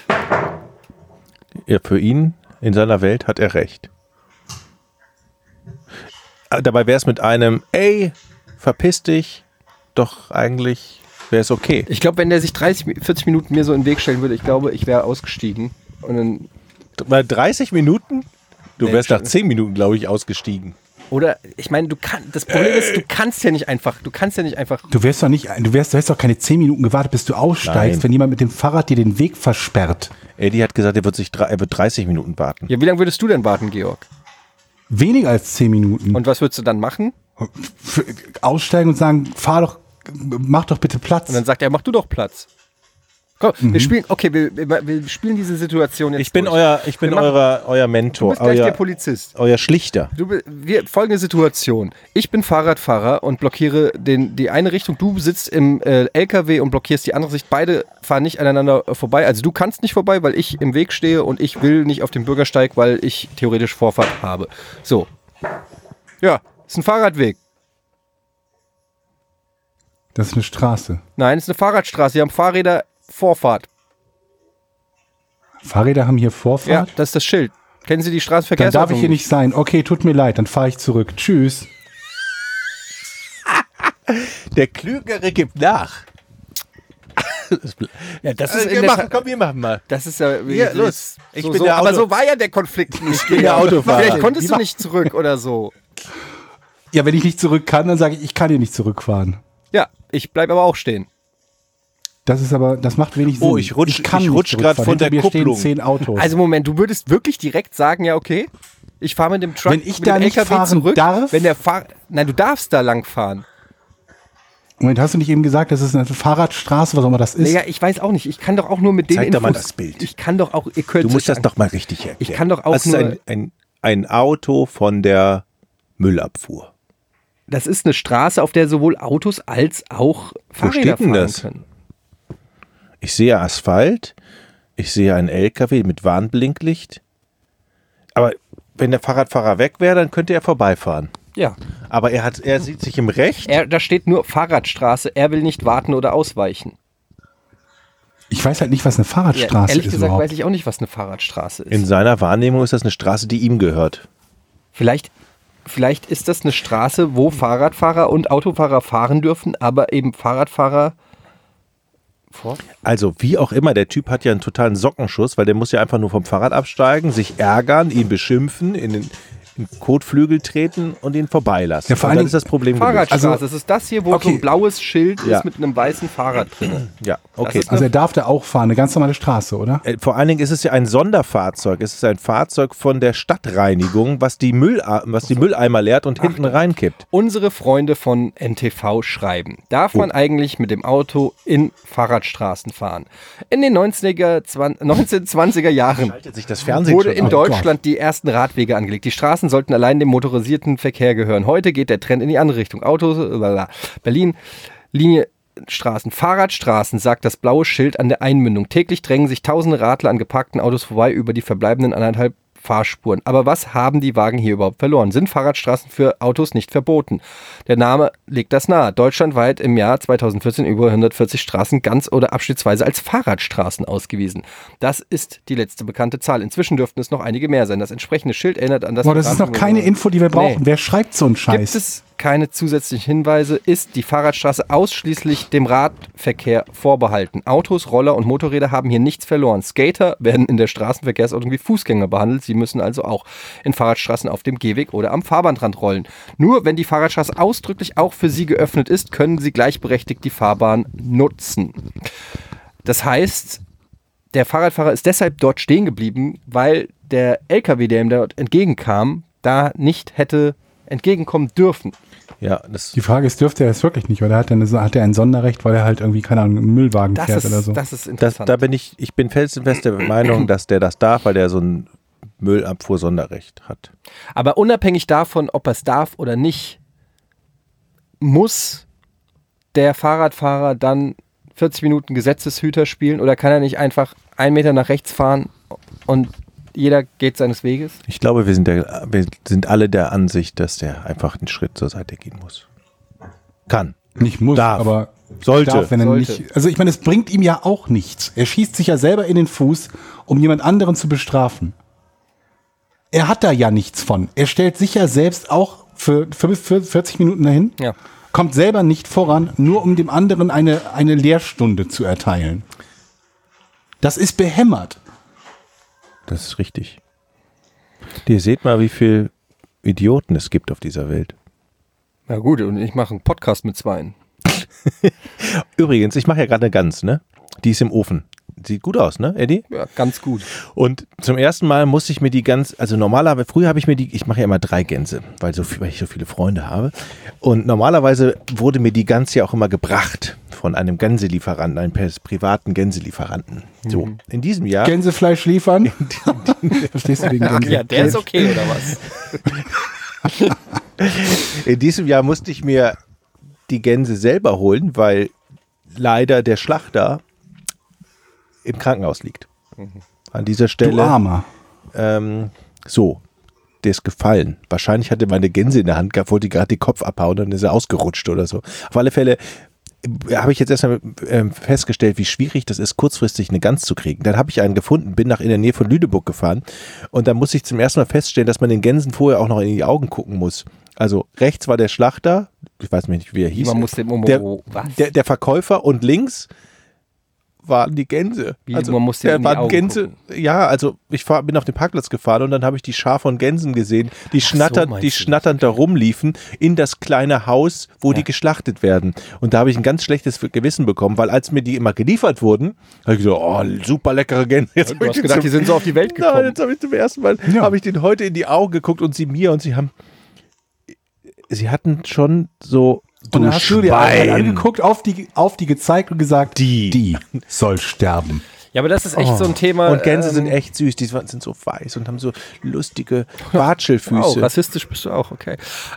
Ja, für ihn, in seiner Welt, hat er recht. Dabei wäre es mit einem, ey, verpiss dich, doch eigentlich wäre es okay. Ich glaube, wenn der sich 40 Minuten mir so in den Weg stellen würde, ich glaube, ich wäre ausgestiegen. Und dann bei 30 Minuten? Du wärst nach 10 Minuten, glaube ich, ausgestiegen. Oder, ich meine, das Problem ist, du kannst ja nicht einfach. Du hast doch keine 10 Minuten gewartet, bis du aussteigst, wenn jemand mit dem Fahrrad dir den Weg versperrt. Eddie hat gesagt, er wird 30 Minuten warten. Ja, wie lange würdest du denn warten, Georg? Weniger als 10 Minuten. Und was würdest du dann machen? Aussteigen und sagen, mach doch bitte Platz. Und dann sagt er, mach du doch Platz. Komm, wir spielen diese Situation jetzt. Ich bin euer Mentor. Du bist gleich der Polizist. Euer Schlichter. Folgende Situation. Ich bin Fahrradfahrer und blockiere die eine Richtung. Du sitzt im LKW und blockierst die andere Sicht. Beide fahren nicht aneinander vorbei. Also du kannst nicht vorbei, weil ich im Weg stehe und ich will nicht auf den Bürgersteig, weil ich theoretisch Vorfahrt habe. So. Ja, ist ein Fahrradweg. Das ist eine Straße. Nein, es ist eine Fahrradstraße. Hier haben Fahrräder Vorfahrt. Fahrräder haben hier Vorfahrt? Ja, das ist das Schild. Kennen Sie die Straßenverkehrsordnung? Dann darf ich hier nicht sein. Okay, tut mir leid, dann fahre ich zurück. Tschüss. Der Klügere gibt nach. Ja, das ist komm, wir machen mal. Das ist ja... Hier, los. Aber so war ja der Konflikt nicht. Ich bin der Autofahrer. Vielleicht konntest du nicht zurück oder so. Ja, wenn ich nicht zurück kann, dann sage ich kann hier nicht zurückfahren. Ja, ich bleibe aber auch stehen. Das macht wenig Sinn. Oh, ich rutsch gerade von der Kupplung. 10 Autos. Also Moment, du würdest wirklich direkt sagen, ja okay, ich fahre mit dem Truck, wenn ich da nicht LKW fahren zurück, darf? Nein, du darfst da lang fahren. Moment, hast du nicht eben gesagt, das ist eine Fahrradstraße, was auch immer das ist? Naja, ich weiß auch nicht. Ich kann doch auch nur mit denen Zeig doch mal das Bild. Ich kann doch auch... Du musst das doch mal richtig erklären. Ich kann doch auch das ist ein Auto von der Müllabfuhr. Das ist eine Straße, auf der sowohl Autos als auch Fahrräder fahren können. Ich sehe Asphalt, ich sehe einen LKW mit Warnblinklicht. Aber wenn der Fahrradfahrer weg wäre, dann könnte er vorbeifahren. Ja. Aber er sieht sich im Recht. Da steht nur Fahrradstraße, er will nicht warten oder ausweichen. Ich weiß halt nicht, was eine Fahrradstraße ist. Ehrlich gesagt überhaupt. weiß ich auch nicht, was eine Fahrradstraße ist. In seiner Wahrnehmung ist das eine Straße, die ihm gehört. Vielleicht ist das eine Straße, wo Fahrradfahrer und Autofahrer fahren dürfen, aber eben Fahrradfahrer Also wie auch immer, der Typ hat ja einen totalen Sockenschuss, weil der muss ja einfach nur vom Fahrrad absteigen, sich ärgern, ihn beschimpfen, in den Kotflügel treten und ihn vorbeilassen. Ja, vor allem ist das Problem Fahrradstraße, also, das ist das hier, wo so ein blaues Schild ist mit einem weißen Fahrrad drin. Ja, okay. Also er darf da auch fahren, eine ganz normale Straße, oder? Vor allen Dingen ist es ja ein Sonderfahrzeug. Es ist ein Fahrzeug von der Stadtreinigung, was die Mülleimer leert und hinten reinkippt. Unsere Freunde von NTV schreiben, darf man eigentlich mit dem Auto in Fahrradstraßen fahren? In den 1920er Jahren Sich das Fernsehen wurde in Deutschland die ersten Radwege angelegt. Die Straßen sollten allein dem motorisierten Verkehr gehören. Heute geht der Trend in die andere Richtung. Autos, Berlin, Linie Straßen, Fahrradstraßen, sagt das blaue Schild an der Einmündung. Täglich drängen sich tausende Radler an geparkten Autos vorbei über die verbleibenden 1,5 Fahrspuren. Aber was haben die Wagen hier überhaupt verloren? Sind Fahrradstraßen für Autos nicht verboten? Der Name legt das nahe. Deutschlandweit im Jahr 2014 über 140 Straßen ganz oder abschnittsweise als Fahrradstraßen ausgewiesen. Das ist die letzte bekannte Zahl. Inzwischen dürften es noch einige mehr sein. Das entsprechende Schild erinnert an das... Boah, das ist noch keine Info, die wir brauchen. Nee. Wer schreibt so einen Scheiß? Gibt es keine zusätzlichen Hinweise, ist die Fahrradstraße ausschließlich dem Radverkehr vorbehalten. Autos, Roller und Motorräder haben hier nichts verloren. Skater werden in der Straßenverkehrsordnung wie Fußgänger behandelt. Sie müssen also auch in Fahrradstraßen auf dem Gehweg oder am Fahrbahnrand rollen. Nur wenn die Fahrradstraße ausdrücklich auch für sie geöffnet ist, können sie gleichberechtigt die Fahrbahn nutzen. Das heißt, der Fahrradfahrer ist deshalb dort stehen geblieben, weil der LKW, der ihm dort entgegenkam, da nicht hätte entgegenkommen dürfen. Ja, die Frage ist, dürfte er es wirklich nicht, oder hat er ein Sonderrecht, weil er halt irgendwie, keine Ahnung, einen Müllwagen fährt oder so? Das ist interessant. Ich bin felsenfest der Meinung, dass der das darf, weil der so ein Müllabfuhr-Sonderrecht hat. Aber unabhängig davon, ob er es darf oder nicht, muss der Fahrradfahrer dann 40 Minuten Gesetzeshüter spielen oder kann er nicht einfach 1 Meter nach rechts fahren und jeder geht seines Weges? Ich glaube, wir sind alle der Ansicht, dass der einfach einen Schritt zur Seite gehen muss. Kann. Nicht muss, darf. Aber sollte. Darf, wenn er nicht, also ich meine, es bringt ihm ja auch nichts. Er schießt sich ja selber in den Fuß, um jemand anderen zu bestrafen. Er hat da ja nichts von. Er stellt sich ja selbst auch für 40 Minuten dahin, kommt selber nicht voran, nur um dem anderen eine Lehrstunde zu erteilen. Das ist behämmert. Das ist richtig. Ihr seht mal, wie viele Idioten es gibt auf dieser Welt. Na gut, und ich mache einen Podcast mit 2. Übrigens, ich mache ja gerade eine Gans, ne? Die ist im Ofen. Sieht gut aus, ne, Eddie? Ja, ganz gut. Und zum ersten Mal musste ich mir die Gans, also normalerweise, früher habe ich mir ich mache ja immer 3 Gänse, weil ich so viele Freunde habe. Und normalerweise wurde mir die Gans ja auch immer gebracht von einem Gänselieferanten, einem privaten Gänselieferanten. So, in diesem Jahr. Gänsefleisch liefern? Verstehst du den Gänse? Ja, der ist okay, oder was? In diesem Jahr musste ich mir die Gänse selber holen, weil leider der Schlachter im Krankenhaus liegt. An dieser Stelle. Du Armer. Der ist gefallen. Wahrscheinlich hatte meine Gänse in der Hand gehabt, wollte gerade den Kopf abhauen, dann ist er ausgerutscht oder so. Auf alle Fälle habe ich jetzt erstmal festgestellt, wie schwierig das ist, kurzfristig eine Gans zu kriegen. Dann habe ich einen gefunden, bin in der Nähe von Lüneburg gefahren und dann musste ich zum ersten Mal feststellen, dass man den Gänsen vorher auch noch in die Augen gucken muss. Also rechts war der Schlachter, ich weiß nicht, wie er hieß. Man muss der Verkäufer und links waren die Gänse. Wie, also, man muss ja in die Augen Gänse. gucken. Ja, also ich bin auf den Parkplatz gefahren und dann habe ich die Schar von Gänsen gesehen, die schnatternd da rumliefen in das kleine Haus, wo die geschlachtet werden. Und da habe ich ein ganz schlechtes Gewissen bekommen, weil als mir die immer geliefert wurden, habe ich gesagt, oh, super leckere Gänse. Jetzt du hast gedacht, die sind so auf die Welt gekommen. Nein, jetzt habe ich zum ersten Mal, habe ich denen heute in die Augen geguckt und sie mir und sie hatten schon so. Und dann hast du dir angeguckt, auf die gezeigt und gesagt, die soll sterben. Ja, aber das ist echt so ein Thema. Und Gänse sind echt süß, die sind so weiß und haben so lustige Watschelfüße. Oh, rassistisch bist du auch, okay.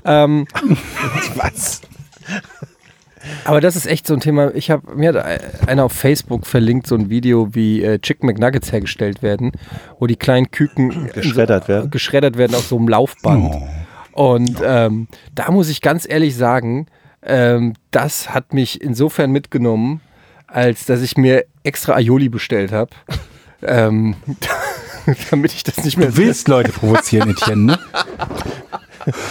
Was? Aber das ist echt so ein Thema. Mir hat einer auf Facebook verlinkt, so ein Video, wie Chicken McNuggets hergestellt werden, wo die kleinen Küken geschreddert werden auf so einem Laufband. Oh. Und da muss ich ganz ehrlich sagen, das hat mich insofern mitgenommen, als dass ich mir extra Aioli bestellt habe, damit ich das nicht mehr... Du willst Leute provozieren, Etienne, ne?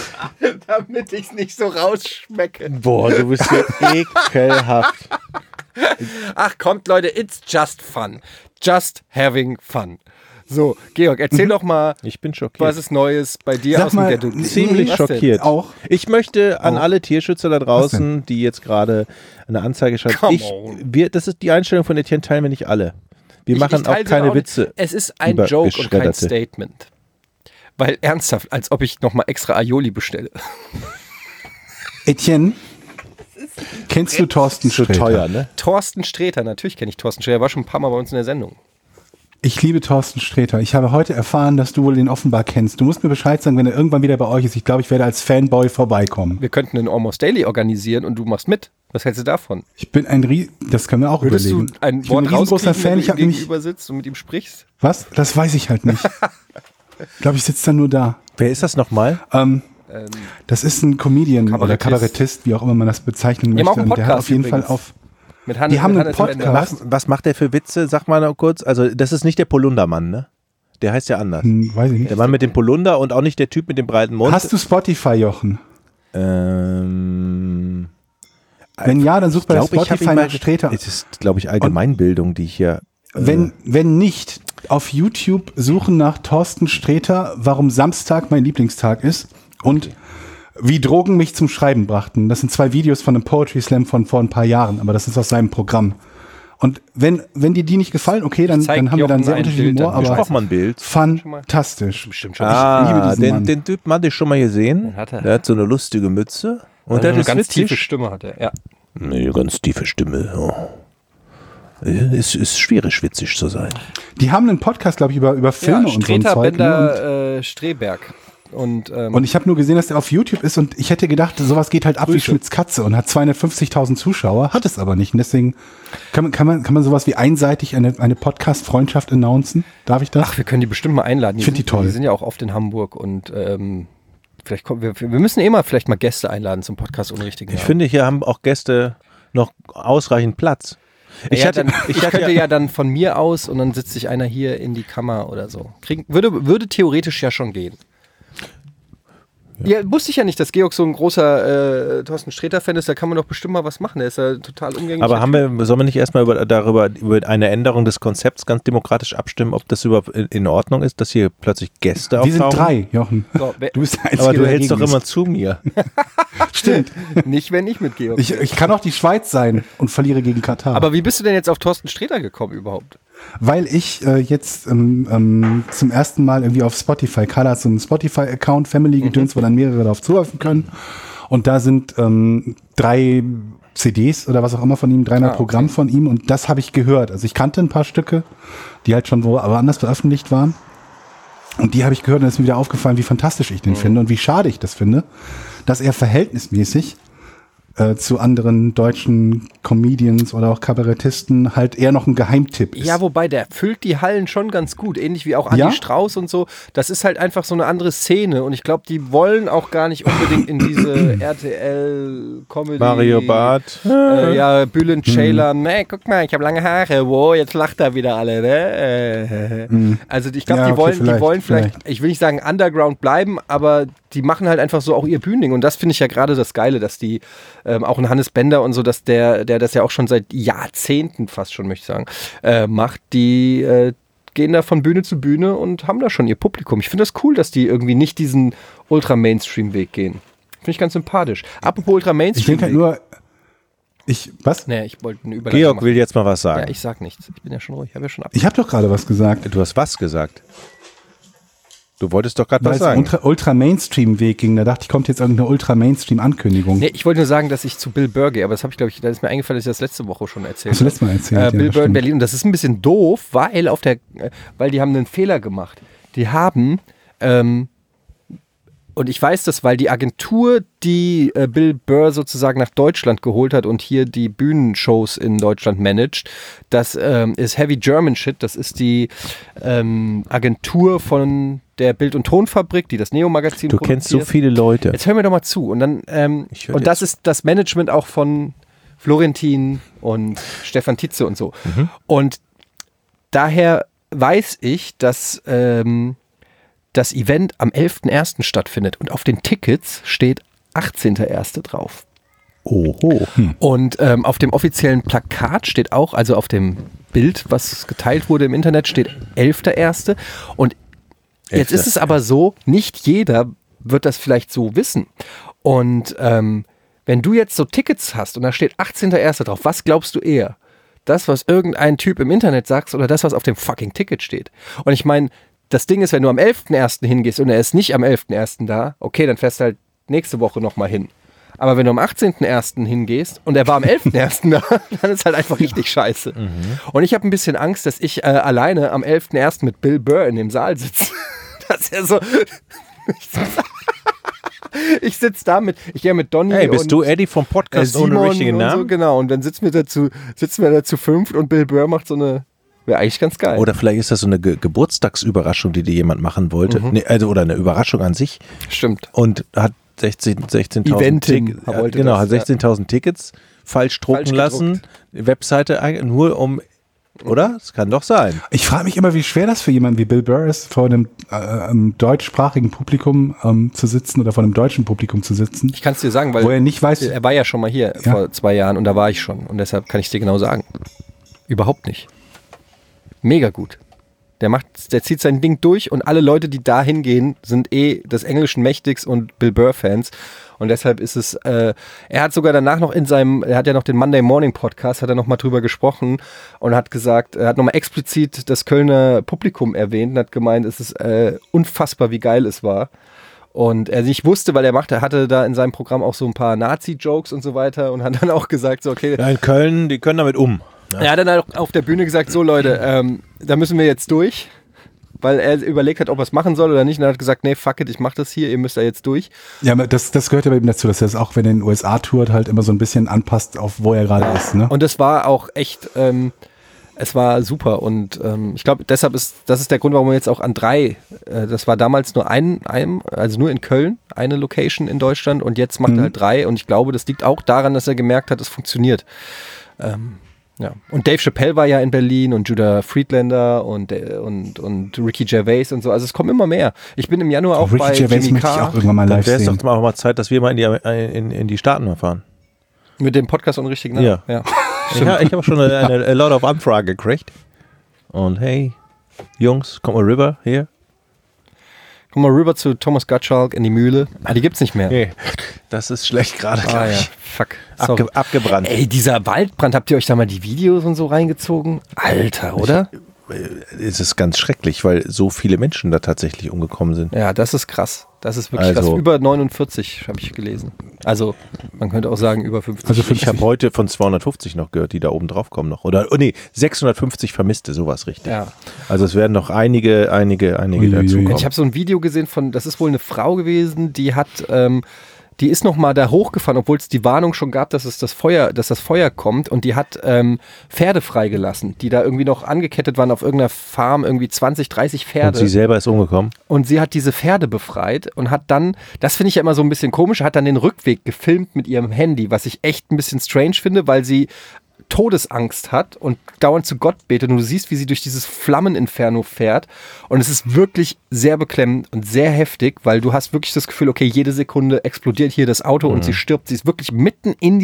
Damit ich es nicht so rausschmecke. Boah, du bist ja ekelhaft. Ach, kommt Leute, it's just fun. Just having fun. So, Georg, erzähl doch mal, ich bin schockiert. Was ist Neues bei dir Sag aus dem Ghetto? Ziemlich schockiert. Auch. Ich möchte an alle Tierschützer da draußen, die jetzt gerade eine Anzeige schreiben, das ist die Einstellung von Etienne, teilen wir nicht alle. Wir machen auch keine Witze. Es ist ein Joke und kein Statement. Weil ernsthaft, als ob ich nochmal extra Aioli bestelle. Etienne, kennst du Thorsten Sträter? Teuer, ne? Thorsten Sträter, natürlich kenne ich Thorsten Sträter. Er war schon ein paar Mal bei uns in der Sendung. Ich liebe Thorsten Sträter. Ich habe heute erfahren, dass du wohl ihn offenbar kennst. Du musst mir Bescheid sagen, wenn er irgendwann wieder bei euch ist. Ich glaube, ich werde als Fanboy vorbeikommen. Wir könnten einen Almost Daily organisieren und du machst mit. Was hältst du davon? Ich bin das können wir auch Würdest überlegen. Du ein Wort riesengroßer Fan. Ich habe gegenüber sitzt und mit ihm sprichst? Was? Das weiß ich halt nicht. Ich glaube, ich sitze dann nur da. Wer ist das nochmal? Das ist ein Comedian oder Kabarettist, wie auch immer man das bezeichnen möchte. Auch einen Podcast der hat auf jeden übrigens. Fall auf. Die haben einen Podcast. Was macht der für Witze? Sag mal noch kurz. Also, das ist nicht der Polundermann, ne? Der heißt ja anders. Weiß ich nicht. Der Mann mit dem Polunder und auch nicht der Typ mit dem breiten Mund. Hast du Spotify, Jochen? Wenn ja, dann such bei Spotify nach Sträter. Es ist, glaube ich, Allgemeinbildung, die ich hier... Wenn nicht, auf YouTube suchen nach Thorsten Sträter, warum Samstag mein Lieblingstag ist und wie Drogen mich zum Schreiben brachten. Das sind 2 Videos von einem Poetry Slam von vor ein paar Jahren, aber das ist aus seinem Programm. Und wenn dir die nicht gefallen, okay, dann haben wir dann sehr unterschiedlichen Humor, aber braucht man ein Bild. Fantastisch. Bestimmt schon. Ich liebe diesen Mann. Den Typen hatte ich schon mal gesehen. Der hat so eine lustige Mütze. Und der eine ist ganz witzig. tiefe Stimme hat er, ja. Eine ganz tiefe Stimme, ja. Es ist schwierig, witzig zu sein. Die haben einen Podcast, glaube ich, über Filme und so ein Zeug. Bender, Streberg. Und ich habe nur gesehen, dass der auf YouTube ist und ich hätte gedacht, sowas geht halt ab wie Schmitz Katze und hat 250.000 Zuschauer, hat es aber nicht. Und deswegen kann man sowas wie einseitig eine Podcast-Freundschaft announcen. Darf ich das? Ach, wir können die bestimmt mal einladen. Ich finde die toll. Die sind ja auch oft in Hamburg und vielleicht kommen wir müssen vielleicht mal Gäste einladen zum Podcast Unrichtigen. Ich finde, hier haben auch Gäste noch ausreichend Platz. Ich könnte ja dann von mir aus und dann sitzt sich einer hier in die Kammer oder so. Würde theoretisch ja schon gehen. Ja, wusste ich ja nicht, dass Georg so ein großer Thorsten Sträter-Fan ist. Da kann man doch bestimmt mal was machen. Der ist ja total umgänglich. Aber sollen wir nicht erstmal über eine Änderung des Konzepts ganz demokratisch abstimmen, ob das überhaupt in Ordnung ist, dass hier plötzlich Gäste auftauchen? Wir sind 3, Jochen. So, du bist der Einzige, aber du der hältst doch ist. immer zu mir. Stimmt. Nicht, wenn ich mit Georg ich kann auch die Schweiz sein und verliere gegen Katar. Aber wie bist du denn jetzt auf Thorsten Sträter gekommen überhaupt? Weil ich jetzt zum ersten Mal irgendwie auf Spotify, Carla hat so einen Spotify-Account, Family-Gedöns, wo dann mehrere darauf zugreifen können. Und da sind 3 CDs oder was auch immer von ihm, 300 Programm von ihm und das habe ich gehört. Also ich kannte ein paar Stücke, die halt schon woanders veröffentlicht waren. Und die habe ich gehört und es ist mir wieder aufgefallen, wie fantastisch ich den finde und wie schade ich das finde, dass er verhältnismäßig zu anderen deutschen Comedians oder auch Kabarettisten halt eher noch ein Geheimtipp ist. Ja, wobei der füllt die Hallen schon ganz gut, ähnlich wie auch Andi Strauß und so. Das ist halt einfach so eine andere Szene und ich glaube, die wollen auch gar nicht unbedingt in diese RTL-Comedy. Mario Barth. Bülent Ceylan. Nee, guck mal, ich habe lange Haare. Wow, jetzt lacht er wieder alle. Ne? Also ich glaube, die wollen vielleicht, ich will nicht sagen Underground bleiben, aber die machen halt einfach so auch ihr Bühnending und das finde ich ja gerade das Geile, dass die auch ein Hannes Bender und so, dass der das ja auch schon seit Jahrzehnten fast schon, möchte ich sagen, macht, die gehen da von Bühne zu Bühne und haben da schon ihr Publikum. Ich finde das cool, dass die irgendwie nicht diesen Ultra-Mainstream-Weg gehen. Finde ich ganz sympathisch. Apropos Ultra-Mainstream. Ich denke halt nur, was? Nee, ich wollte eine Überleitung Georg machen. will jetzt mal was sagen. Ja, ich sag nichts. Ich bin ja schon ruhig. Ich habe doch gerade was gesagt. Du hast was gesagt? Du wolltest doch gerade was sagen. Ultra-Mainstream-Weg ging, da dachte ich, kommt jetzt irgendeine Ultra-Mainstream-Ankündigung. Nee, ich wollte nur sagen, dass ich zu Bill Burr gehe, aber das habe ich, glaube ich, da ist mir eingefallen, dass ich das letzte Woche schon erzählt habe. Hast du letztes Mal erzählt, Bill Burr in Berlin. Und das ist ein bisschen doof, weil die haben einen Fehler gemacht. Die haben, und ich weiß das, weil die Agentur, die Bill Burr sozusagen nach Deutschland geholt hat und hier die Bühnenshows in Deutschland managt, das ist Heavy German Shit, das ist die Agentur von der Bild- und Tonfabrik, die das Neo-Magazin produziert. Du kennst so viele Leute. Jetzt hör mir doch mal zu. Und dann und das ist das Management auch von Florentin und Stefan Tietze und so. Mhm. Und daher weiß ich, dass das Event am 11.01. stattfindet und auf den Tickets steht 18.01. drauf. Oho. Und auf dem offiziellen Plakat steht auch, also auf dem Bild, was geteilt wurde im Internet, steht 11.1. Und jetzt ist es aber so, nicht jeder wird das vielleicht so wissen. Und wenn du jetzt so Tickets hast und da steht 18.1. drauf, was glaubst du eher? Das, was irgendein Typ im Internet sagt oder das, was auf dem fucking Ticket steht? Und ich meine, das Ding ist, wenn du am 11.1. hingehst und er ist nicht am 11.1. da, okay, dann fährst du halt nächste Woche nochmal hin. Aber wenn du am 18.1. hingehst und er war am 11.1. da, dann ist halt einfach richtig scheiße. Und ich habe ein bisschen Angst, dass ich alleine am 11.1. mit Bill Burr in dem Saal sitze. Dass er so... Ich sitze da ich gehe mit Donny. Hey, bist du Eddie vom Podcast Simon ohne richtigen Namen? So, genau, und dann sitzen wir da zu fünft und Bill Burr macht so eine, wäre eigentlich ganz geil. Oder vielleicht ist das so eine Geburtstagsüberraschung, die dir jemand machen wollte. Nee, also, oder eine Überraschung an sich. Stimmt. Und hat 16.000 Tickets falsch drucken lassen. Webseite nur um... Oder? Das kann doch sein. Ich frage mich immer, wie schwer das für jemanden wie Bill Burr ist, vor einem deutschsprachigen Publikum zu sitzen oder vor einem deutschen Publikum zu sitzen. Ich kann es dir sagen, weil wo er nicht weiß, er war ja schon mal hier vor 2 Jahren und da war ich schon. Und deshalb kann ich es dir genau sagen. Überhaupt nicht. Mega gut. Der zieht sein Ding durch und alle Leute, die da hingehen, sind des Englischen mächtigst und Bill Burr-Fans. Und deshalb ist es, er hat sogar danach noch er hat ja noch den Monday Morning Podcast, hat er noch mal drüber gesprochen und hat gesagt, er hat nochmal explizit das Kölner Publikum erwähnt und hat gemeint, es ist unfassbar, wie geil es war. Und er nicht wusste, weil er hatte da in seinem Programm auch so ein paar Nazi-Jokes und so weiter und hat dann auch gesagt, so okay. Ja, in Köln, die können damit um. Ja. Er hat dann auch auf der Bühne gesagt, so Leute, da müssen wir jetzt durch. Weil er überlegt hat, ob er es machen soll oder nicht. Und er hat gesagt, nee, fuck it, ich mach das hier, ihr müsst da jetzt durch. Ja, aber das gehört ja bei ihm dazu, dass er es auch, wenn er in den USA tourt, halt immer so ein bisschen anpasst, auf wo er gerade ist. Ne? Und es war auch echt, es war super. Und ich glaube, das ist der Grund, warum wir jetzt auch an 3, das war damals nur also nur in Köln, eine Location in Deutschland. Und jetzt macht er halt 3. Und ich glaube, das liegt auch daran, dass er gemerkt hat, es funktioniert. Ja. Und Dave Chappelle war ja in Berlin und Judah Friedlander und Ricky Gervais und so. Also es kommen immer mehr. Ich bin im Januar auch Ricky bei Gervais Jimmy möchte ich Carr. auch irgendwann mal live sehen. sehen. Wäre es doch mal Zeit, dass wir mal in die Staaten mal fahren. Mit dem Podcast und richtigen Namen. Ja. Ich habe schon eine lot of Anfragen gekriegt. Und hey, Jungs, kommt mal rüber hier. Komm mal rüber zu Thomas Gottschalk in die Mühle. Die gibt's nicht mehr. Nee, das ist schlecht gerade, glaube ich. Ja. Fuck. Abgebrannt. Ey, dieser Waldbrand, habt ihr euch da mal die Videos und so reingezogen? Alter, oder? Es ist ganz schrecklich, weil so viele Menschen da tatsächlich umgekommen sind. Ja, das ist krass. Das ist wirklich krass. Über 49 habe ich gelesen. Also, man könnte auch sagen, über 50. Also ich habe heute von 250 noch gehört, die da oben drauf kommen noch. Oder, 650 Vermisste, sowas richtig. Ja. Also es werden noch einige dazukommen. Ich habe so ein Video gesehen das ist wohl eine Frau gewesen, die hat... die ist noch mal da hochgefahren, obwohl es die Warnung schon gab, dass das Feuer kommt, und die hat Pferde freigelassen, die da irgendwie noch angekettet waren auf irgendeiner Farm, irgendwie 20, 30 Pferde. Und sie selber ist umgekommen? Und sie hat diese Pferde befreit und hat dann, das finde ich ja immer so ein bisschen komisch, hat dann den Rückweg gefilmt mit ihrem Handy, was ich echt ein bisschen strange finde, weil sie Todesangst hat und dauernd zu Gott betet, und du siehst, wie sie durch dieses Flammeninferno fährt, und es ist wirklich sehr beklemmend und sehr heftig, weil du hast wirklich das Gefühl, okay, jede Sekunde explodiert hier das Auto und sie stirbt. Sie ist wirklich mitten in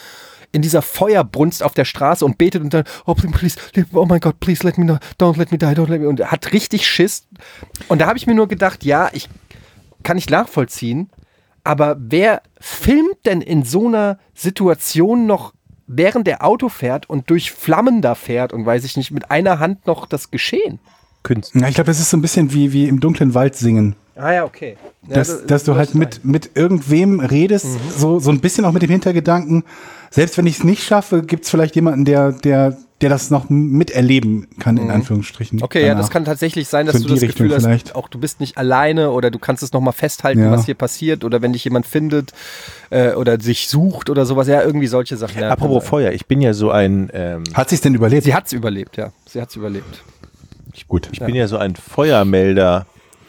dieser Feuerbrunst auf der Straße und betet und dann, oh please, oh my God, please let me know, don't let me die, und hat richtig Schiss. Und da habe ich mir nur gedacht, ja, ich kann nicht nachvollziehen, aber wer filmt denn in so einer Situation noch, während der Auto fährt und durch Flammen da fährt und weiß ich nicht, mit einer Hand noch das Geschehen? Ja, ich glaube, das ist so ein bisschen wie im dunklen Wald singen. Ah ja, okay. Ja, dass du halt mit irgendwem redest, so ein bisschen auch mit dem Hintergedanken, selbst wenn ich es nicht schaffe, gibt es vielleicht jemanden, der das noch miterleben kann, in Anführungsstrichen. Okay, danach. Ja, das kann tatsächlich sein, dass so du das Gefühl hast, auch du bist nicht alleine, oder du kannst es nochmal festhalten, was hier passiert, oder wenn dich jemand findet oder sich sucht oder sowas. Ja, irgendwie solche Sachen. Ja, apropos Feuer, ich bin ja so ein... Hat sie es denn überlebt? Sie hat es überlebt, ja. Sie hat es überlebt. Gut. Ich bin ja so ein Feuermelder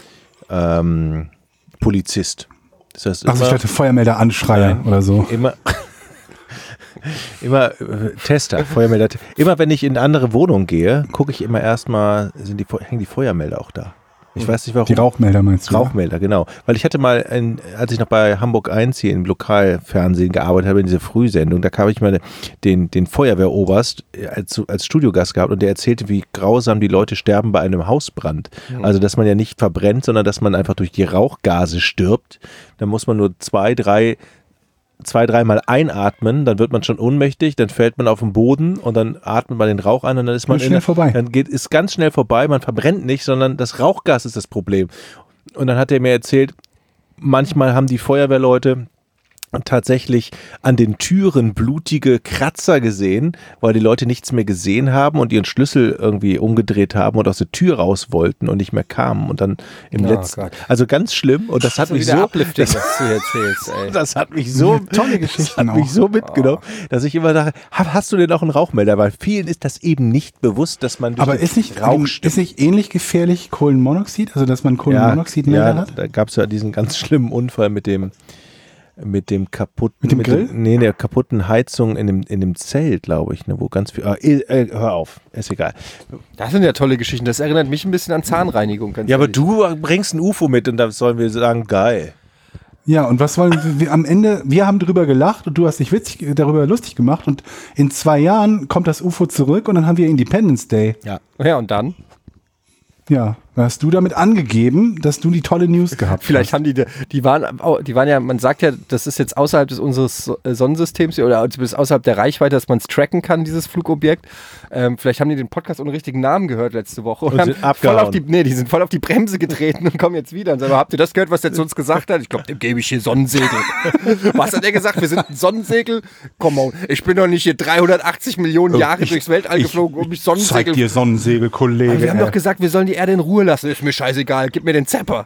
Polizist. Das heißt, ich dachte Feuermelder Anschreier oder so. Immer Tester, Feuermelder. Immer wenn ich in eine andere Wohnung gehe, gucke ich immer erstmal, hängen die Feuermelder auch da. Ich weiß nicht warum. Die Rauchmelder meinst du? Rauchmelder, genau. Weil ich hatte mal, als ich noch bei Hamburg 1 hier im Lokalfernsehen gearbeitet habe, in dieser Frühsendung, da habe ich mal den Feuerwehroberst als Studiogast gehabt und der erzählte, wie grausam die Leute sterben bei einem Hausbrand. Also, dass man ja nicht verbrennt, sondern dass man einfach durch die Rauchgase stirbt. Da muss man nur zwei, dreimal einatmen, dann wird man schon ohnmächtig, dann fällt man auf den Boden und dann atmet man den Rauch ein und dann ist man vorbei. Dann ist ganz schnell vorbei, man verbrennt nicht, sondern das Rauchgas ist das Problem. Und dann hat er mir erzählt, manchmal haben die Feuerwehrleute tatsächlich an den Türen blutige Kratzer gesehen, weil die Leute nichts mehr gesehen haben und ihren Schlüssel irgendwie umgedreht haben und aus der Tür raus wollten und nicht mehr kamen und dann im letzten, also ganz schlimm und das hat mich so, das hat mich so, tolle Geschichten hat mich so mitgenommen, dass ich immer dachte, hast du denn auch einen Rauchmelder, weil vielen ist das eben nicht bewusst, dass man durch aber ist nicht ähnlich gefährlich Kohlenmonoxid, also dass man Kohlenmonoxidmelder hat? Da gab es ja diesen ganz schlimmen Unfall mit dem kaputten, der kaputten Heizung in dem Zelt, glaube ich, ne, wo ganz viel, hör auf, ist egal. Das sind ja tolle Geschichten, das erinnert mich ein bisschen an Zahnreinigung. Ja, aber du bringst ein UFO mit und da sollen wir sagen, geil. Ja, und was wollen wir am Ende, wir haben drüber gelacht und du hast dich darüber lustig gemacht und in 2 Jahren kommt das UFO zurück und dann haben wir Independence Day. Ja, und dann? Ja, da hast du damit angegeben, dass du die tolle News gehabt Vielleicht hast. haben die waren ja, man sagt ja, das ist jetzt außerhalb unseres Sonnensystems oder zumindest außerhalb der Reichweite, dass man es tracken kann, dieses Flugobjekt. Vielleicht haben die den Podcast ohne richtigen Namen gehört letzte Woche und haben die sind voll auf die Bremse getreten und kommen jetzt wieder und sagen, habt ihr das gehört, was der zu uns gesagt hat? Ich glaube, dem gebe ich hier Sonnensegel. Was hat er gesagt? Wir sind ein Sonnensegel? Komm on, ich bin doch nicht hier 380 Millionen Jahre durchs Weltall geflogen, um mich Sonnensegel... Zeig dir Sonnensegel, Kollege. Aber wir haben doch gesagt, wir sollen die Erde in Ruhe lassen. Ist mir scheißegal, gib mir den Zapper.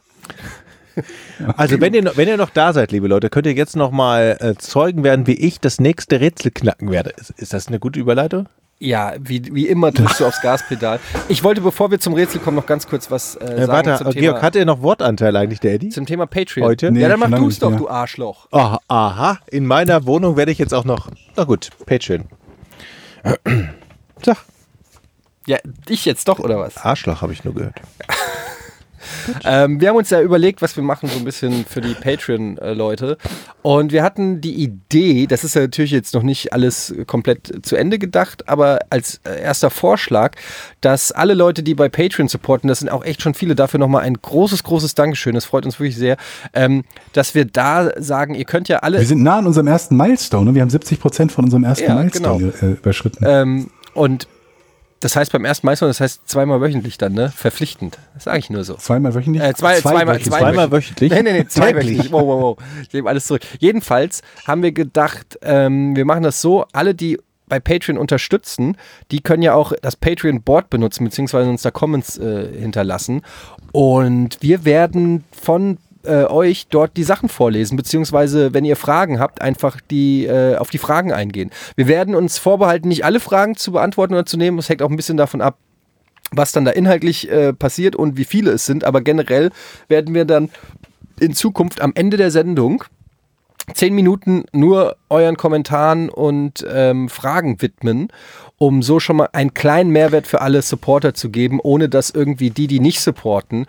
Also wenn ihr noch da seid, liebe Leute, könnt ihr jetzt noch mal Zeugen werden, wie ich das nächste Rätsel knacken werde. Ist das eine gute Überleitung? Ja, wie immer drückst du aufs Gaspedal. Ich wollte, bevor wir zum Rätsel kommen, noch ganz kurz was sagen warte, zum Georg, Thema... hat er noch Wortanteil eigentlich, der Eddie? Zum Thema Patreon. Heute? Nee, ja, dann mach schon du es doch, nicht, du Arschloch. Oh, aha, in meiner Wohnung werde ich jetzt auch noch... Na gut, Patreon. Sag. Ja, ich jetzt doch, oder was? Arschloch habe ich nur gehört. Wir haben uns ja überlegt, was wir machen, so ein bisschen für die Patreon-Leute. Und wir hatten die Idee, das ist ja natürlich jetzt noch nicht alles komplett zu Ende gedacht, aber als erster Vorschlag, dass alle Leute, die bei Patreon supporten, das sind auch echt schon viele, dafür nochmal ein großes, großes Dankeschön, das freut uns wirklich sehr, dass wir da sagen, ihr könnt ja alle... Wir sind nah an unserem ersten Milestone, ne? Wir haben 70% von unserem ersten Milestone überschritten. Und das heißt beim ersten Milestone, das heißt 2-mal wöchentlich dann, ne? Verpflichtend. Das sage ich nur so. 2-mal wöchentlich? Zweimal wöchentlich? Nee, 2 wöchentlich. Wow. Ich nehme alles zurück. Jedenfalls haben wir gedacht, wir machen das so, alle, die bei Patreon unterstützen, die können ja auch das Patreon-Board benutzen, beziehungsweise uns da Comments hinterlassen. Und wir werden von euch dort die Sachen vorlesen, beziehungsweise wenn ihr Fragen habt, einfach auf die Fragen eingehen. Wir werden uns vorbehalten, nicht alle Fragen zu beantworten oder zu nehmen. Es hängt auch ein bisschen davon ab, was dann da inhaltlich passiert und wie viele es sind. Aber generell werden wir dann in Zukunft am Ende der Sendung 10 Minuten nur euren Kommentaren und Fragen widmen, um so schon mal einen kleinen Mehrwert für alle Supporter zu geben, ohne dass irgendwie die nicht supporten,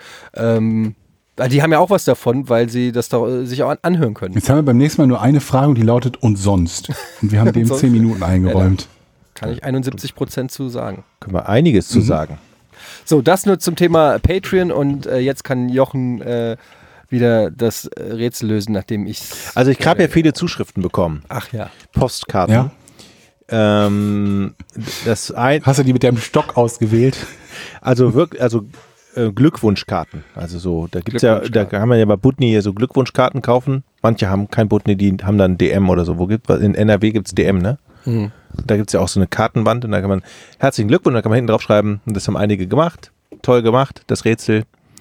die haben ja auch was davon, weil sie das sich auch anhören können. Jetzt haben wir beim nächsten Mal nur eine Frage und die lautet und sonst. Und wir haben dem 10 Minuten eingeräumt. Ja, kann ich 71% zu sagen. Können wir einiges zu sagen. So, das nur zum Thema Patreon und jetzt kann Jochen wieder das Rätsel lösen, nachdem ich... Also ich habe ja viele Zuschriften bekommen. Ach ja. Postkarten. Ja. Hast du die mit deinem Stock ausgewählt? Also wirklich, Glückwunschkarten. Also so, da gibt's ja, da kann man ja bei Butni hier so Glückwunschkarten kaufen. Manche haben kein Butni, die haben dann DM oder so. In NRW gibt's DM, ne? Mhm. Da gibt's ja auch so eine Kartenwand und da kann man herzlichen Glückwunsch, da kann man hinten drauf schreiben, und das haben einige gemacht. Toll gemacht, das Rätsel.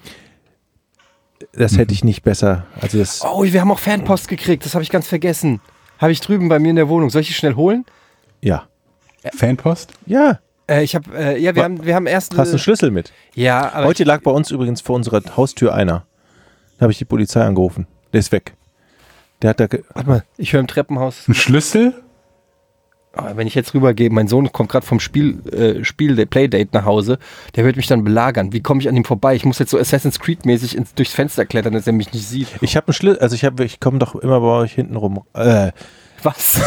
Das hätte ich nicht besser. Also das wir haben auch Fanpost gekriegt, das habe ich ganz vergessen. Habe ich drüben bei mir in der Wohnung. Soll ich die schnell holen? Ja. Fanpost? Ja. Wir haben erst... Hast du einen Schlüssel mit? Ja, aber... Heute lag bei uns übrigens vor unserer Haustür einer. Da habe ich die Polizei angerufen. Der ist weg. Der hat da... Warte mal, ich höre im Treppenhaus... Ein Schlüssel? wenn ich jetzt rübergehe, mein Sohn kommt gerade vom Playdate nach Hause, der wird mich dann belagern. Wie komme ich an ihm vorbei? Ich muss jetzt so Assassin's Creed-mäßig durchs Fenster klettern, dass er mich nicht sieht. Ich habe einen Schlüssel, ich komme doch immer bei euch hinten rum. Was?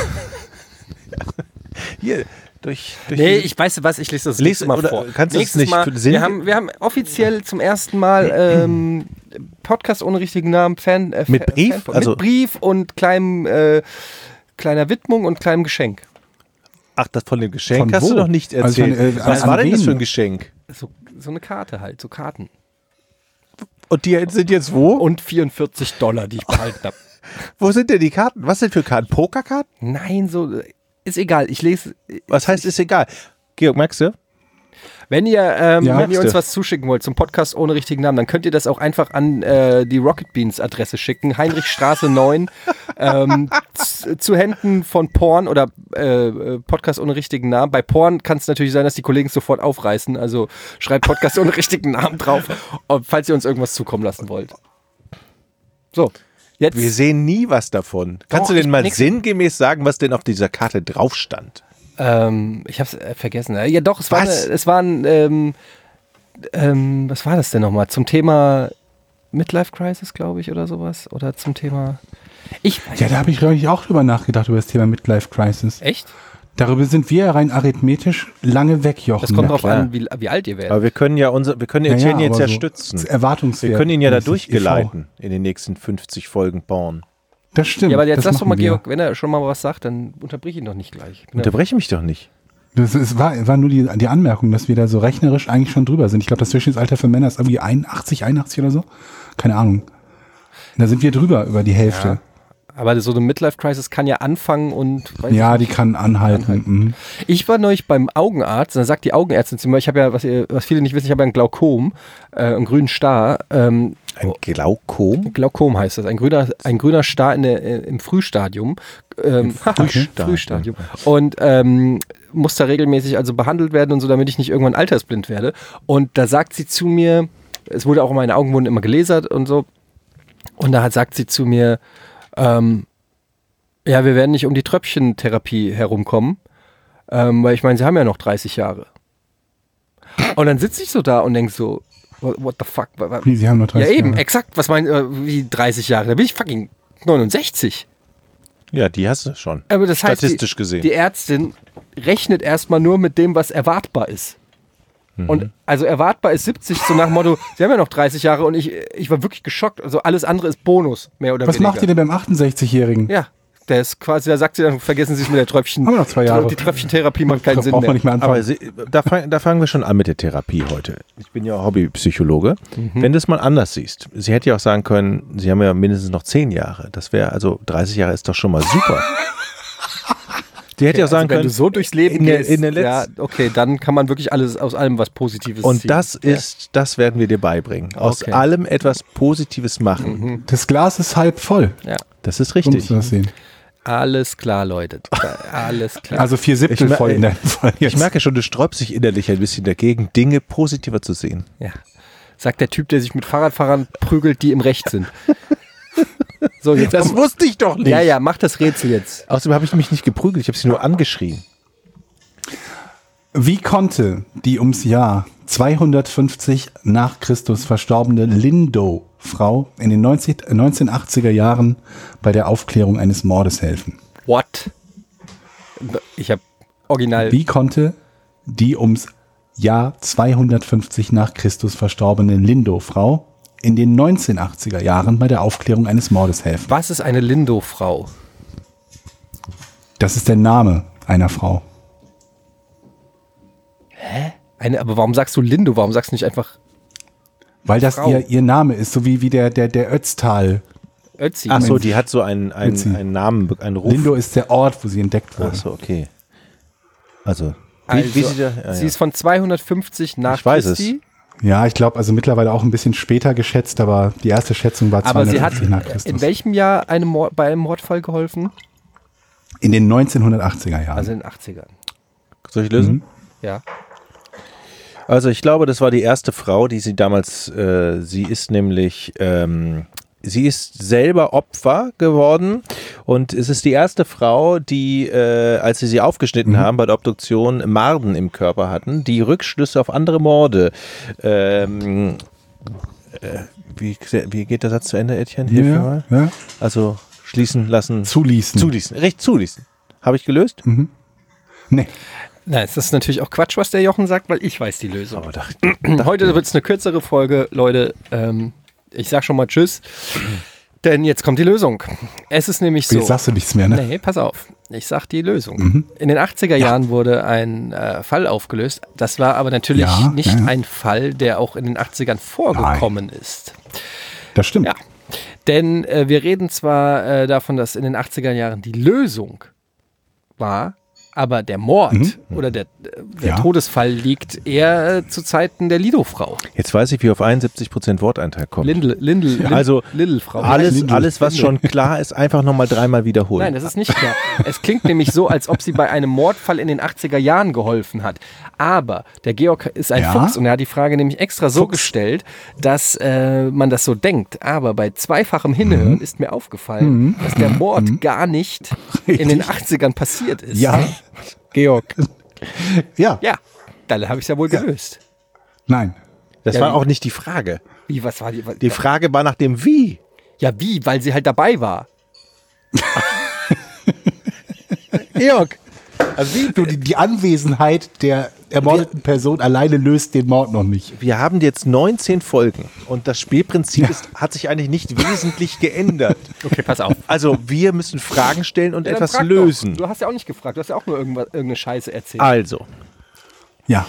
Hier, nee, ich weiß was, ich lese das mal vor. Kannst du es nicht mal, wir haben offiziell zum ersten Mal Podcast ohne richtigen Namen, mit Brief? Mit Brief und kleiner Widmung und kleinem Geschenk. Ach, das von dem Geschenk von hast wo? du noch nicht erzählt. Was war denn das für ein Geschenk? So eine Karte halt, so Karten. Und die sind jetzt wo? Und $44, die ich behalten habe. Wo sind denn die Karten? Was sind für Karten? Pokerkarten? Nein, so ist egal. Ich lese. Was heißt ist egal? Georg, merkst du? Wenn ihr uns was zuschicken wollt zum Podcast ohne richtigen Namen, dann könnt ihr das auch einfach an die Rocket Beans Adresse schicken. Heinrichstraße 9 zu Händen von Porn oder Podcast ohne richtigen Namen. Bei Porn kann es natürlich sein, dass die Kollegen es sofort aufreißen. Also schreibt Podcast ohne richtigen Namen drauf, falls ihr uns irgendwas zukommen lassen wollt. So. Jetzt. Wir sehen nie was davon. Kannst du denn mal sinngemäß sagen, was denn auf dieser Karte drauf stand? Ich hab's vergessen. Ja doch, es war ein was war das denn nochmal? Zum Thema Midlife Crisis, glaube ich, oder sowas? Oder zum Thema... da habe ich, glaube ich, auch drüber nachgedacht, über das Thema Midlife Crisis. Echt? Darüber sind wir rein arithmetisch lange weg, Jochen. Das kommt drauf an, wie alt ihr werdet. Aber wir können ja Etienne jetzt ja so stützen. Erwartungswert. Wir können ihn ja da durchgeleiten in den nächsten 50 Folgen Porn. Das stimmt. Ja, aber jetzt sagst doch mal, Georg, wenn er schon mal was sagt, dann unterbrich ihn doch nicht gleich. Unterbreche mich doch nicht. Das war nur die Anmerkung, dass wir da so rechnerisch eigentlich schon drüber sind. Ich glaube, das Durchschnittsalter für Männer ist irgendwie 81 oder so. Keine Ahnung. Da sind wir drüber, über die Hälfte. Ja. Aber so eine Midlife-Crisis kann ja anfangen und... die kann anhalten. Mhm. Ich war neulich beim Augenarzt, da sagt die Augenärztin zu mir, ich habe ja, was viele nicht wissen, ich habe ja ein Glaukom, einen grünen Star. Ein Glaukom? Glaukom heißt das, ein grüner Star im Frühstadium. Frühstadium. Und muss da regelmäßig also behandelt werden und so, damit ich nicht irgendwann altersblind werde. Und da sagt sie zu mir, es wurde auch meine Augen wurden immer gelasert und so, und da sagt sie zu mir, wir werden nicht um die Tröpfchentherapie herumkommen, weil ich meine, sie haben ja noch 30 Jahre. Und dann sitze ich so da und denke so, what the fuck? Wie, sie haben noch 30 Jahre? Ja eben, exakt, wie 30 Jahre? Da bin ich fucking 69. Ja, die hast du schon. Aber das heißt, statistisch gesehen. Die Ärztin rechnet erstmal nur mit dem, was erwartbar ist. Und also erwartbar ist 70, so nach dem Motto, sie haben ja noch 30 Jahre und ich war wirklich geschockt. Also alles andere ist Bonus, mehr oder weniger. Was macht ihr denn beim 68-Jährigen? Ja, der ist quasi, da sagt sie dann, vergessen Sie es mit der Tröpfchen. Haben wir noch 2 Jahre. Die Tröpfchentherapie macht keinen Sinn braucht man nicht mehr anfangen. Aber da fangen wir schon an mit der Therapie heute. Ich bin ja Hobbypsychologe. Wenn du es mal anders siehst, sie hätte ja auch sagen können, sie haben ja mindestens noch 10 Jahre. Das wäre, also 30 Jahre ist doch schon mal super. Die hätte ja sagen können, wenn du so durchs Leben gehst, okay, dann kann man wirklich aus allem was Positives und ziehen. Das werden wir dir beibringen. Aus allem etwas Positives machen. Das Glas ist halb voll. Ja. Das ist richtig. So musst du das sehen. Alles klar, Leute. Alles klar. Also 4/7 voll in deinem Fall jetzt. Ich merke schon, du sträubst dich innerlich ein bisschen dagegen, Dinge positiver zu sehen. Ja. Sagt der Typ, der sich mit Fahrradfahrern prügelt, die im Recht sind. So, jetzt das wusste ich doch nicht. Ja, mach das Rätsel jetzt. Außerdem habe ich mich nicht geprügelt, ich habe sie nur angeschrien. Wie konnte die ums Jahr 250 nach Christus verstorbene Lindow-Frau in den 1980er Jahren bei der Aufklärung eines Mordes helfen? What? Ich habe original... Wie konnte die ums Jahr 250 nach Christus verstorbene Lindow-Frau in den 1980er Jahren bei der Aufklärung eines Mordes helfen? Was ist eine Lindow-Frau? Das ist der Name einer Frau. Hä? Aber warum sagst du Lindow? Warum sagst du nicht einfach Weil das ihr Name ist, so wie der Ötztal. Ötzi. Ach so, die hat so einen Namen, einen Ruf. Lindow ist der Ort, wo sie entdeckt wurde. Ach so, okay. Also sie ist von 250 nach Christi. Ja, ich glaube, also mittlerweile auch ein bisschen später geschätzt, aber die erste Schätzung war 250 nach Christus. In welchem Jahr bei einem Mordfall geholfen? In den 1980er Jahren. Also in den 80ern. Soll ich lösen? Ja. Also ich glaube, das war die erste Frau, die sie damals, sie ist nämlich sie ist selber Opfer geworden und es ist die erste Frau, die, als sie aufgeschnitten haben bei der Obduktion, Marden im Körper hatten, die Rückschlüsse auf andere Morde. Wie geht der Satz zu Ende, Etienne? Hilf mir mal. Ja. Also schließen lassen. Zuließen. Recht zuließen. Habe ich gelöst? Nee. Nein, es ist natürlich auch Quatsch, was der Jochen sagt, weil ich weiß die Lösung. Aber Heute wird es eine kürzere Folge, Leute. Ich sag schon mal Tschüss, denn jetzt kommt die Lösung. Es ist nämlich so. Jetzt sagst du nichts mehr, ne? Nee, pass auf. Ich sag die Lösung. In den 80er Jahren wurde ein Fall aufgelöst. Das war aber natürlich nicht ein Fall, der auch in den 80ern vorgekommen ist. Das stimmt. Ja. Denn wir reden zwar davon, dass in den 80er Jahren die Lösung war, aber der Mord oder der Todesfall liegt eher zu Zeiten der Lido-Frau. Jetzt weiß ich, wie auf 71% Worteinteil kommt. Lidl-Frau. Alles, was schon klar ist, einfach nochmal 3-mal wiederholen. Nein, das ist nicht klar. Es klingt nämlich so, als ob sie bei einem Mordfall in den 80er Jahren geholfen hat. Aber der Georg ist ein Fuchs und er hat die Frage nämlich extra so gestellt, dass man das so denkt. Aber bei zweifachem Hinhören ist mir aufgefallen, dass der Mord gar nicht in den 80ern passiert ist. Ja. Georg. Ja. Ja, dann habe ich es ja wohl gelöst. Nein. Das war auch nicht die Frage. Wie, was war die? Die Frage war nach dem Wie. Ja, wie? Weil sie halt dabei war. Georg. Also die Anwesenheit der ermordeten Person alleine löst den Mord noch nicht. Wir haben jetzt 19 Folgen und das Spielprinzip hat sich eigentlich nicht wesentlich geändert. Okay, pass auf. Also wir müssen Fragen stellen und etwas frag lösen. Doch. Du hast ja auch nicht gefragt, du hast ja auch nur irgendeine Scheiße erzählt. Also. Ja.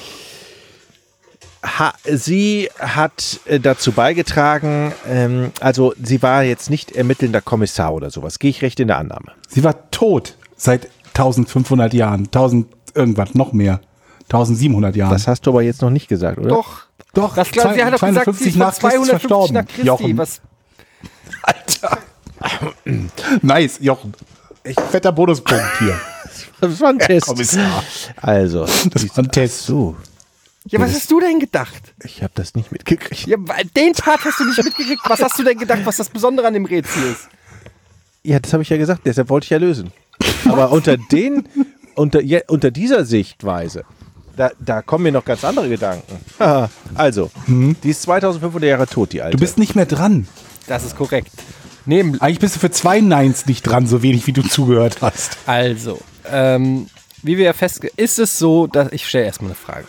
Sie hat dazu beigetragen, also sie war jetzt nicht ermittelnder Kommissar oder sowas. Gehe ich recht in der Annahme? Sie war tot seit 1500 Jahren. 1000 irgendwas, noch mehr. 1700 Jahren. Das hast du aber jetzt noch nicht gesagt, oder? Doch. Das klar, sie hat doch gesagt, sie ist von 250 nach Christi. Jochen. Was? Alter. Nice, Jochen. Fetter Bonuspunkt hier. Das war ein Test. Kommissar. Also. Das war ein Test. So. Ja, was hast du denn gedacht? Ich habe das nicht mitgekriegt. Ja, den Part hast du nicht mitgekriegt. Was hast du denn gedacht, was das Besondere an dem Rätsel ist? Ja, das habe ich ja gesagt, deshalb wollte ich ja lösen. Aber unter dieser Sichtweise, da kommen mir noch ganz andere Gedanken. Also, die ist 2500 Jahre tot, die Alte. Du bist nicht mehr dran. Das ist korrekt. Eigentlich bist du für 2 Neins nicht dran, so wenig wie du zugehört hast. Also, wie wir ja ist es so, dass ich stelle erstmal eine Frage.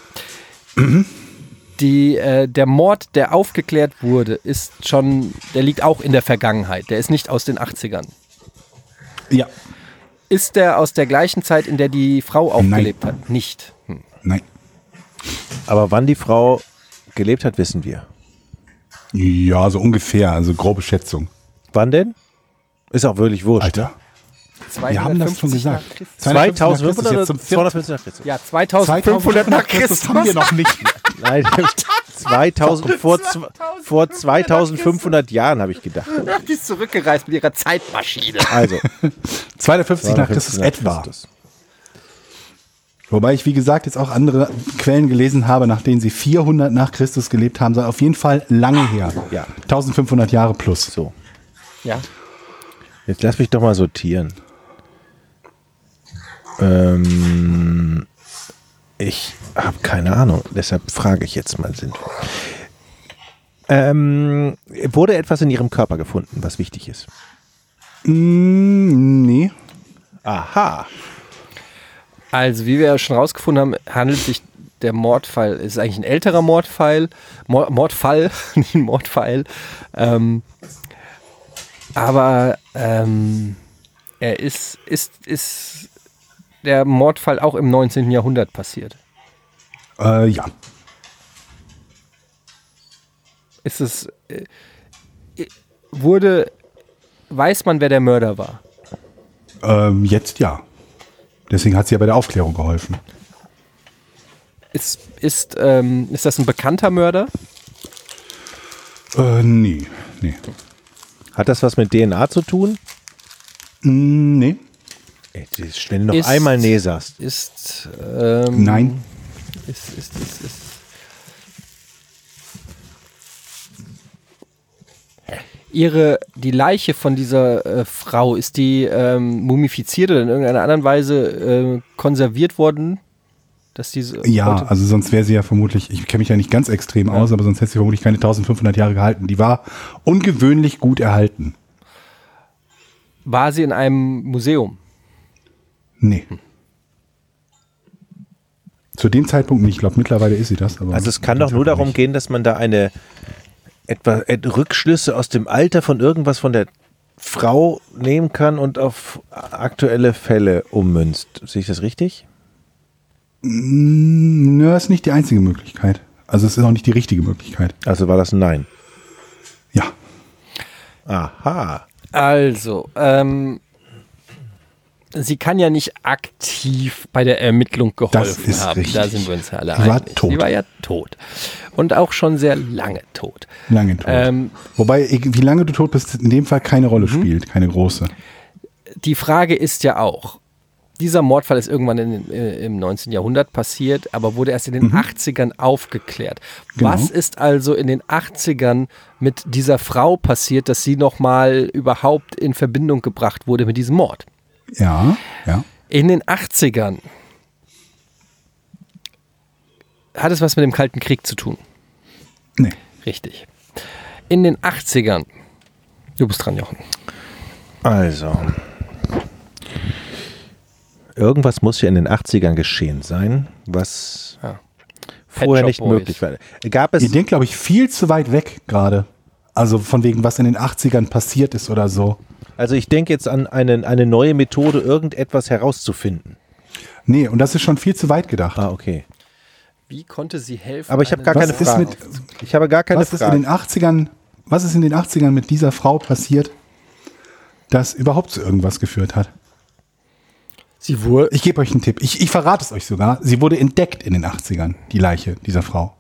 Der Mord, der aufgeklärt wurde, der liegt auch in der Vergangenheit. Der ist nicht aus den 80ern. Ja. Ist der aus der gleichen Zeit, in der die Frau auch gelebt hat? Nicht. Nein. Aber wann die Frau gelebt hat, wissen wir. Ja, so ungefähr, also grobe Schätzung. Wann denn? Ist auch wirklich wurscht. Alter. Wir haben das schon gesagt. 2500 oder 250 nach Christus? Ja, 2500 nach Christus. Das haben wir noch nicht. Nein, vor 2500 Jahren habe ich gedacht. Die ist zurückgereist mit ihrer Zeitmaschine. Also 250 nach Christus etwa. Wobei ich, wie gesagt, jetzt auch andere Quellen gelesen habe, nach denen sie 400 nach Christus gelebt haben, sei auf jeden Fall lange her. Ja. 1500 Jahre plus. So. Ja. Jetzt lass mich doch mal sortieren. Ich habe keine Ahnung, deshalb frage ich jetzt mal sinnvoll. Wurde etwas in ihrem Körper gefunden, was wichtig ist? Nee. Aha. Also, wie wir ja schon rausgefunden haben, handelt sich der Mordfall, ist eigentlich ein älterer Mordfall, nicht ein Mordfall, aber er ist der Mordfall auch im 19. Jahrhundert passiert? Ja. Ist es, weiß man, wer der Mörder war? Jetzt ja. Deswegen hat sie ja bei der Aufklärung geholfen. Ist das ein bekannter Mörder? Nee. Hat das was mit DNA zu tun? Nee. Ey, wenn du noch einmal nee sagst. Nein. die Leiche von dieser Frau, ist die mumifiziert oder in irgendeiner anderen Weise konserviert worden? Dass diese ja, also sonst wäre sie ja vermutlich, ich kenne mich ja nicht ganz extrem aus, aber sonst hätte sie vermutlich keine 1500 Jahre gehalten. Die war ungewöhnlich gut erhalten. War sie in einem Museum? Nee. Zu dem Zeitpunkt nicht. Ich glaube, mittlerweile ist sie das. Aber also es kann doch nur darum gehen, dass man da etwa Rückschlüsse aus dem Alter von irgendwas von der Frau nehmen kann und auf aktuelle Fälle ummünzt. Sehe ich das richtig? Nö, ist nicht die einzige Möglichkeit. Also es ist auch nicht die richtige Möglichkeit. Also war das ein Nein? Ja. Aha. Also, sie kann ja nicht aktiv bei der Ermittlung geholfen haben. Richtig. Da sind wir uns ja alle Sie war einig. tot. Sie war ja tot. Und auch schon sehr lange tot. Lange tot. Wobei, wie lange du tot bist, in dem Fall keine Rolle spielt, keine große. Die Frage ist ja auch, dieser Mordfall ist irgendwann im 19. Jahrhundert passiert, aber wurde erst in den 80ern aufgeklärt. Genau. Was ist also in den 80ern mit dieser Frau passiert, dass sie nochmal überhaupt in Verbindung gebracht wurde mit diesem Mord? Ja. In den 80ern hat es was mit dem Kalten Krieg zu tun? Nee. Richtig. In den 80ern, du bist dran, Jochen. Also, irgendwas muss ja in den 80ern geschehen sein, was vorher nicht möglich war. Ihr denkt, glaube ich, viel zu weit weg gerade. Also von wegen, was in den 80ern passiert ist oder so. Also ich denke jetzt an eine neue Methode, irgendetwas herauszufinden. Nee, und das ist schon viel zu weit gedacht. Ah, okay. Wie konnte sie helfen? Aber ich habe gar keine Frage. Ich habe gar keine Frage. Was ist in den 80ern mit dieser Frau passiert, das überhaupt zu irgendwas geführt hat? Ich gebe euch einen Tipp. Ich verrate es euch sogar. Sie wurde entdeckt in den 80ern, die Leiche dieser Frau.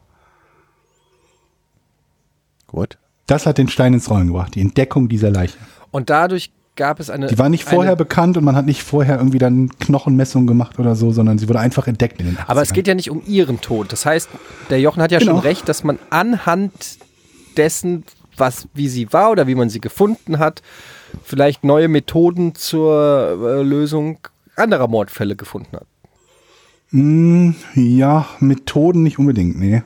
Gut. Das hat den Stein ins Rollen gebracht, die Entdeckung dieser Leiche. Und dadurch gab es eine... Die war nicht vorher bekannt und man hat nicht vorher irgendwie dann Knochenmessungen gemacht oder so, sondern sie wurde einfach entdeckt in den 80ern. Aber es geht ja nicht um ihren Tod. Das heißt, der Jochen hat ja schon recht, dass man anhand dessen, wie sie war oder wie man sie gefunden hat, vielleicht neue Methoden zur Lösung anderer Mordfälle gefunden hat. Ja, Methoden nicht unbedingt, nee.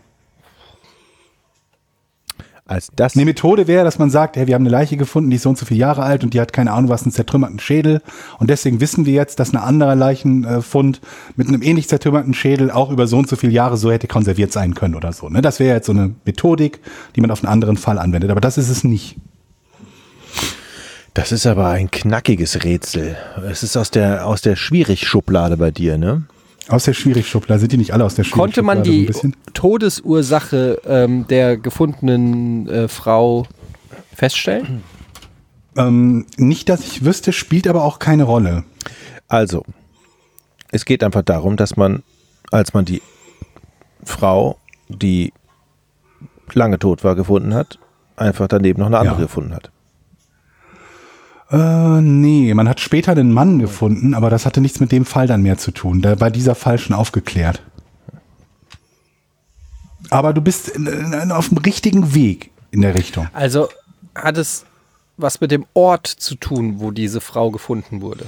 Eine Methode wäre, dass man sagt, hey, wir haben eine Leiche gefunden, die ist so und so viele Jahre alt und die hat keine Ahnung was, einen zertrümmerten Schädel. Und deswegen wissen wir jetzt, dass ein anderer Leichenfund mit einem ähnlich zertrümmerten Schädel auch über so und so viele Jahre so hätte konserviert sein können oder so. Ne? Das wäre jetzt so eine Methodik, die man auf einen anderen Fall anwendet. Aber das ist es nicht. Das ist aber ein knackiges Rätsel. Es ist aus der Schwierig-Schublade bei dir, ne? Aus der Schwierig-Schublade. Sind die nicht alle aus der Schwierig-Schublade? Konnte man die Todesursache der gefundenen Frau feststellen? Nicht, dass ich wüsste, spielt aber auch keine Rolle. Also, es geht einfach darum, dass man, als man die Frau, die lange tot war, gefunden hat, einfach daneben noch eine andere gefunden hat. Nee, man hat später einen Mann gefunden, aber das hatte nichts mit dem Fall dann mehr zu tun. Da war dieser Fall schon aufgeklärt. Aber du bist auf dem richtigen Weg in der Richtung. Also hat es was mit dem Ort zu tun, wo diese Frau gefunden wurde?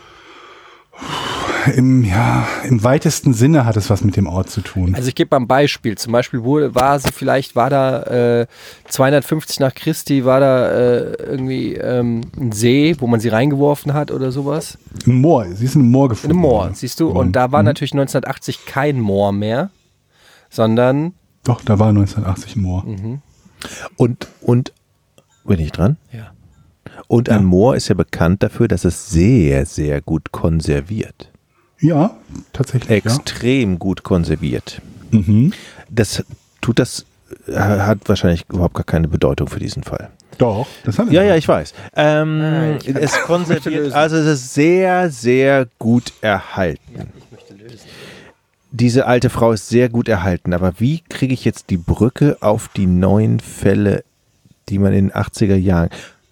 Im weitesten Sinne hat es was mit dem Ort zu tun. Also ich gebe mal ein Beispiel. Zum Beispiel war da 250 nach Christi, war da irgendwie ein See, wo man sie reingeworfen hat oder sowas? Ein Moor. Sie ist in einem Moor gefunden. In einem Moor, siehst du? Und da war natürlich 1980 kein Moor mehr, sondern... Doch, da war 1980 ein Moor. Mhm. Und bin ich dran? Ja. Und ein Moor ist ja bekannt dafür, dass es sehr, sehr gut konserviert. Ja, tatsächlich. Extrem gut konserviert. Mhm. Das hat wahrscheinlich überhaupt gar keine Bedeutung für diesen Fall. Doch, das hat Ja, ich weiß. Es konserviert, also es ist sehr, sehr gut erhalten. Ja, ich möchte lösen. Diese alte Frau ist sehr gut erhalten, aber wie kriege ich jetzt die Brücke auf die neuen Fälle, die man in den 80er Jahren...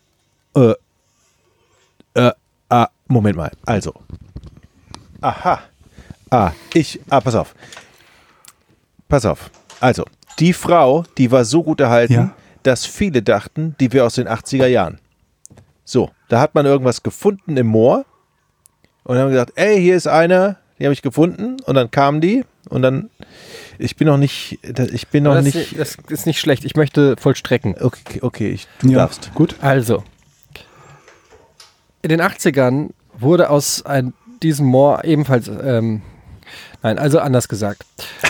Moment mal, also. Aha. Pass auf. Also, die Frau, die war so gut erhalten, dass viele dachten, die wäre aus den 80er Jahren. So, da hat man irgendwas gefunden im Moor und haben gesagt, ey, hier ist eine, die habe ich gefunden und dann kamen die und dann, das ist nicht schlecht, ich möchte vollstrecken. Okay, du darfst. Gut. Also, in den 80ern wurde aus diesem Moor ebenfalls, anders gesagt.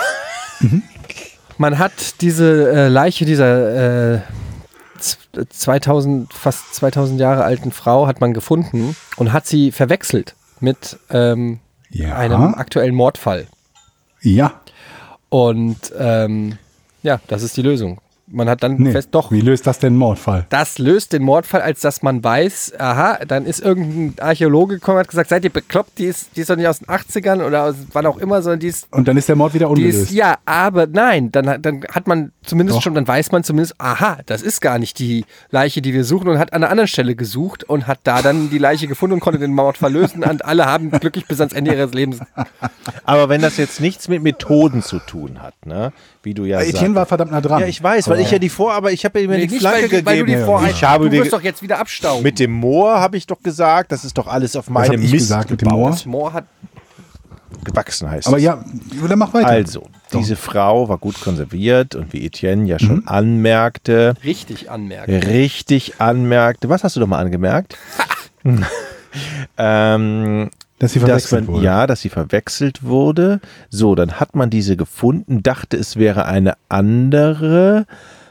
Man hat diese Leiche dieser fast 2000 Jahre alten Frau hat man gefunden und hat sie verwechselt mit einem aktuellen Mordfall. Ja. Und das ist die Lösung. Man hat dann Wie löst das den Mordfall? Das löst den Mordfall, als dass man weiß, dann ist irgendein Archäologe gekommen und hat gesagt, seid ihr bekloppt, die ist doch nicht aus den 80ern oder aus wann auch immer, sondern die ist... Und dann ist der Mord wieder ungelöst. Aber nein, dann hat man zumindest dann weiß man zumindest, das ist gar nicht die Leiche, die wir suchen und hat an einer anderen Stelle gesucht und hat da dann die Leiche gefunden und konnte den Mordfall lösen und alle haben glücklich bis ans Ende ihres Lebens. Aber wenn das jetzt nichts mit Methoden zu tun hat, ne? Wie du ja sagst. Etienne war verdammt nah dran. Ja, ich weiß, weil ich ja die Vorarbeit, ich habe ja immer die Flanke gegeben. Weil du die Vorarbeit, du wirst doch jetzt wieder abstauben. Mit dem Moor habe ich doch gesagt, das ist doch alles auf meinem Mist gesagt, mit dem Moor? Das Moor hat gewachsen, heißt Aber es. ja, dann mach weiter. Also, diese Frau war gut konserviert und wie Etienne ja schon anmerkte. Richtig anmerkte. Was hast du doch mal angemerkt? Dass sie verwechselt wurde. Ja, dass sie verwechselt wurde. So, dann hat man diese gefunden, dachte, es wäre eine andere.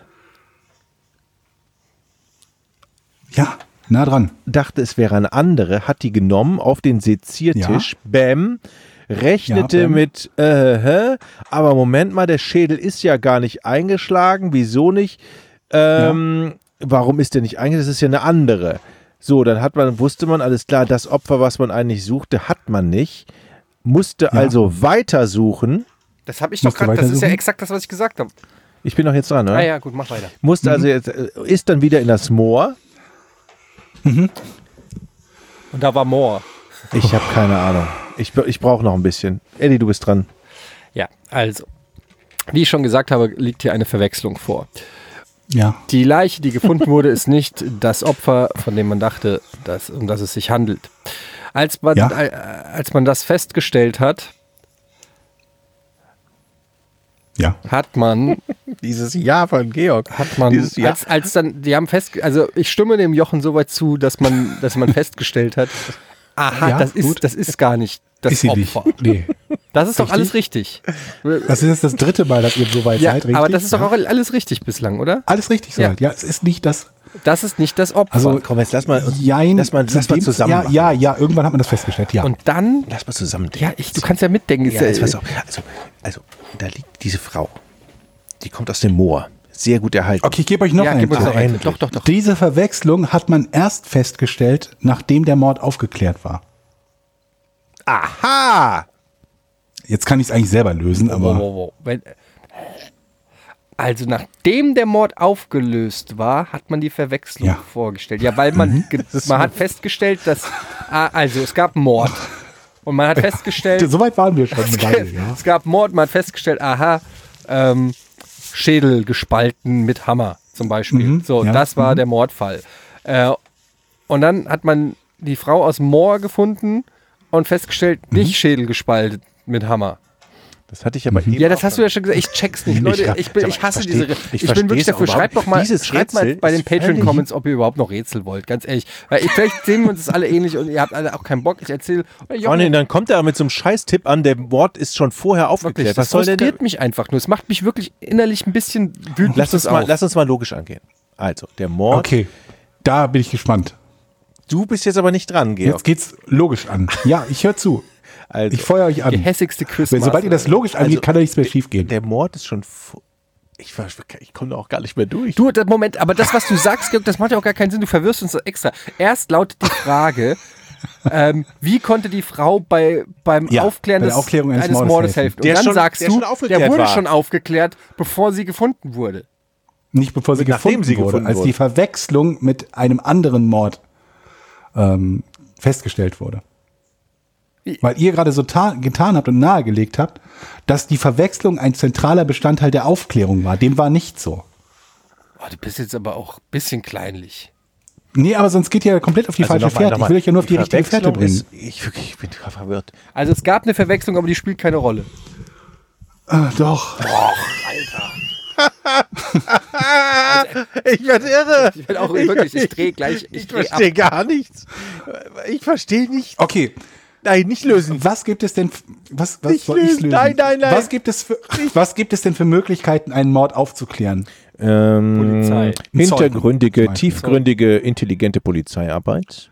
Ja, nah dran. Dachte, es wäre eine andere, hat die genommen auf den Seziertisch, bäm, rechnete mit, aber Moment mal, der Schädel ist ja gar nicht eingeschlagen, wieso nicht? Warum ist der nicht eingeschlagen? Das ist ja eine andere. So, dann wusste man, alles klar, das Opfer, was man eigentlich suchte, hat man nicht. Musste also weitersuchen. Das habe ich doch gerade, das ist ja exakt das, was ich gesagt habe. Ich bin doch jetzt dran, oder? Ja, gut, mach weiter. Musste also jetzt, ist dann wieder in das Moor. Und da war Moor. Ich habe keine Ahnung. Ich brauche noch ein bisschen. Eddie, du bist dran. Ja, also, wie ich schon gesagt habe, liegt hier eine Verwechslung vor. Ja. Die Leiche, die gefunden wurde, ist nicht das Opfer, von dem man dachte, um das es sich handelt. Als man das festgestellt hat, hat man dieses Jahr von Georg, ich stimme dem Jochen so weit zu, dass man festgestellt hat, das ist gar nicht das Opfer. Nee. Das ist doch alles richtig. Das ist jetzt das 3. Mal, dass ihr so weit seid, richtig? Aber das ist doch auch alles richtig bislang, oder? Alles richtig soweit. Ja, es ist nicht das. Das ist nicht das Opfer. Also, komm, jetzt lass mal zusammen machen. Ja, irgendwann hat man das festgestellt, ja. Und dann... Lass mal zusammen denken. Ja, du kannst ja mitdenken. Ja, jetzt pass auf. Also, da liegt diese Frau. Die kommt aus dem Moor. Sehr gut erhalten. Okay, ich gebe euch noch einen Tipp. Doch. Diese Verwechslung hat man erst festgestellt, nachdem der Mord aufgeklärt war. Aha! Jetzt kann ich es eigentlich selber lösen, aber... Also nachdem der Mord aufgelöst war, hat man die Verwechslung vorgestellt. Ja, weil man hat festgestellt, dass... es gab Mord. Und man hat festgestellt... Soweit waren wir schon. Es gab Mord, man hat festgestellt, Schädel gespalten mit Hammer zum Beispiel. Das war der Mordfall. Und dann hat man die Frau aus dem Moor gefunden und festgestellt, nicht Schädel gespalten mit Hammer. Das hatte ich aber eben. Ja, das hast du ja schon gesagt. Ich check's nicht. Leute, ich hasse diese Rätsel. Ich bin wirklich dafür. Schreibt mal bei den Patreon-Comments, ob ihr überhaupt noch Rätsel wollt. Ganz ehrlich. Weil vielleicht sehen wir uns das alle ähnlich und ihr habt alle auch keinen Bock. Ich erzähle. Dann kommt er mit so einem Scheiß-Tipp an, der Mord ist schon vorher aufgeklärt. Das frustriert mich einfach nur. Es macht mich wirklich innerlich ein bisschen wütend. Lass uns mal logisch angehen. Also, der Mord. Okay, da bin ich gespannt. Du bist jetzt aber nicht dran, Georg. Jetzt geht's logisch an. Ja, ich höre zu. Also, ich feuere euch an. Die hässigste Quizmaster. Sobald ihr das logisch angeht, kann da nichts mehr schief gehen. Der Mord ist schon... Ich komme da auch gar nicht mehr durch. Du, Moment, aber das, was du sagst, Georg, das macht ja auch gar keinen Sinn. Du verwirrst uns so extra. Erst lautet die Frage, wie konnte die Frau beim Aufklären eines Mordes helfen? Und dann sagst du, der wurde schon aufgeklärt, bevor sie gefunden wurde. Nicht bevor sie gefunden wurde, als die Verwechslung mit einem anderen Mord festgestellt wurde. Weil ihr gerade so getan habt und nahegelegt habt, dass die Verwechslung ein zentraler Bestandteil der Aufklärung war. Dem war nicht so. Oh, du bist jetzt aber auch ein bisschen kleinlich. Nee, aber sonst geht ja komplett auf die falsche Fährte. Ich will euch ja nur auf die richtige Fährte bringen. Ich bin verwirrt. Also es gab eine Verwechslung, aber die spielt keine Rolle. Doch. Alter. Ich werde irre. Ich bin auch wirklich, ich drehe gleich. Ich verstehe gar nichts. Ich verstehe nichts. Okay. Nein, nicht lösen. Was gibt es denn? Was nicht soll ich lösen? Nein. Was gibt es denn für Möglichkeiten, einen Mord aufzuklären? Polizei. Hintergründige, tiefgründige, intelligente Polizeiarbeit.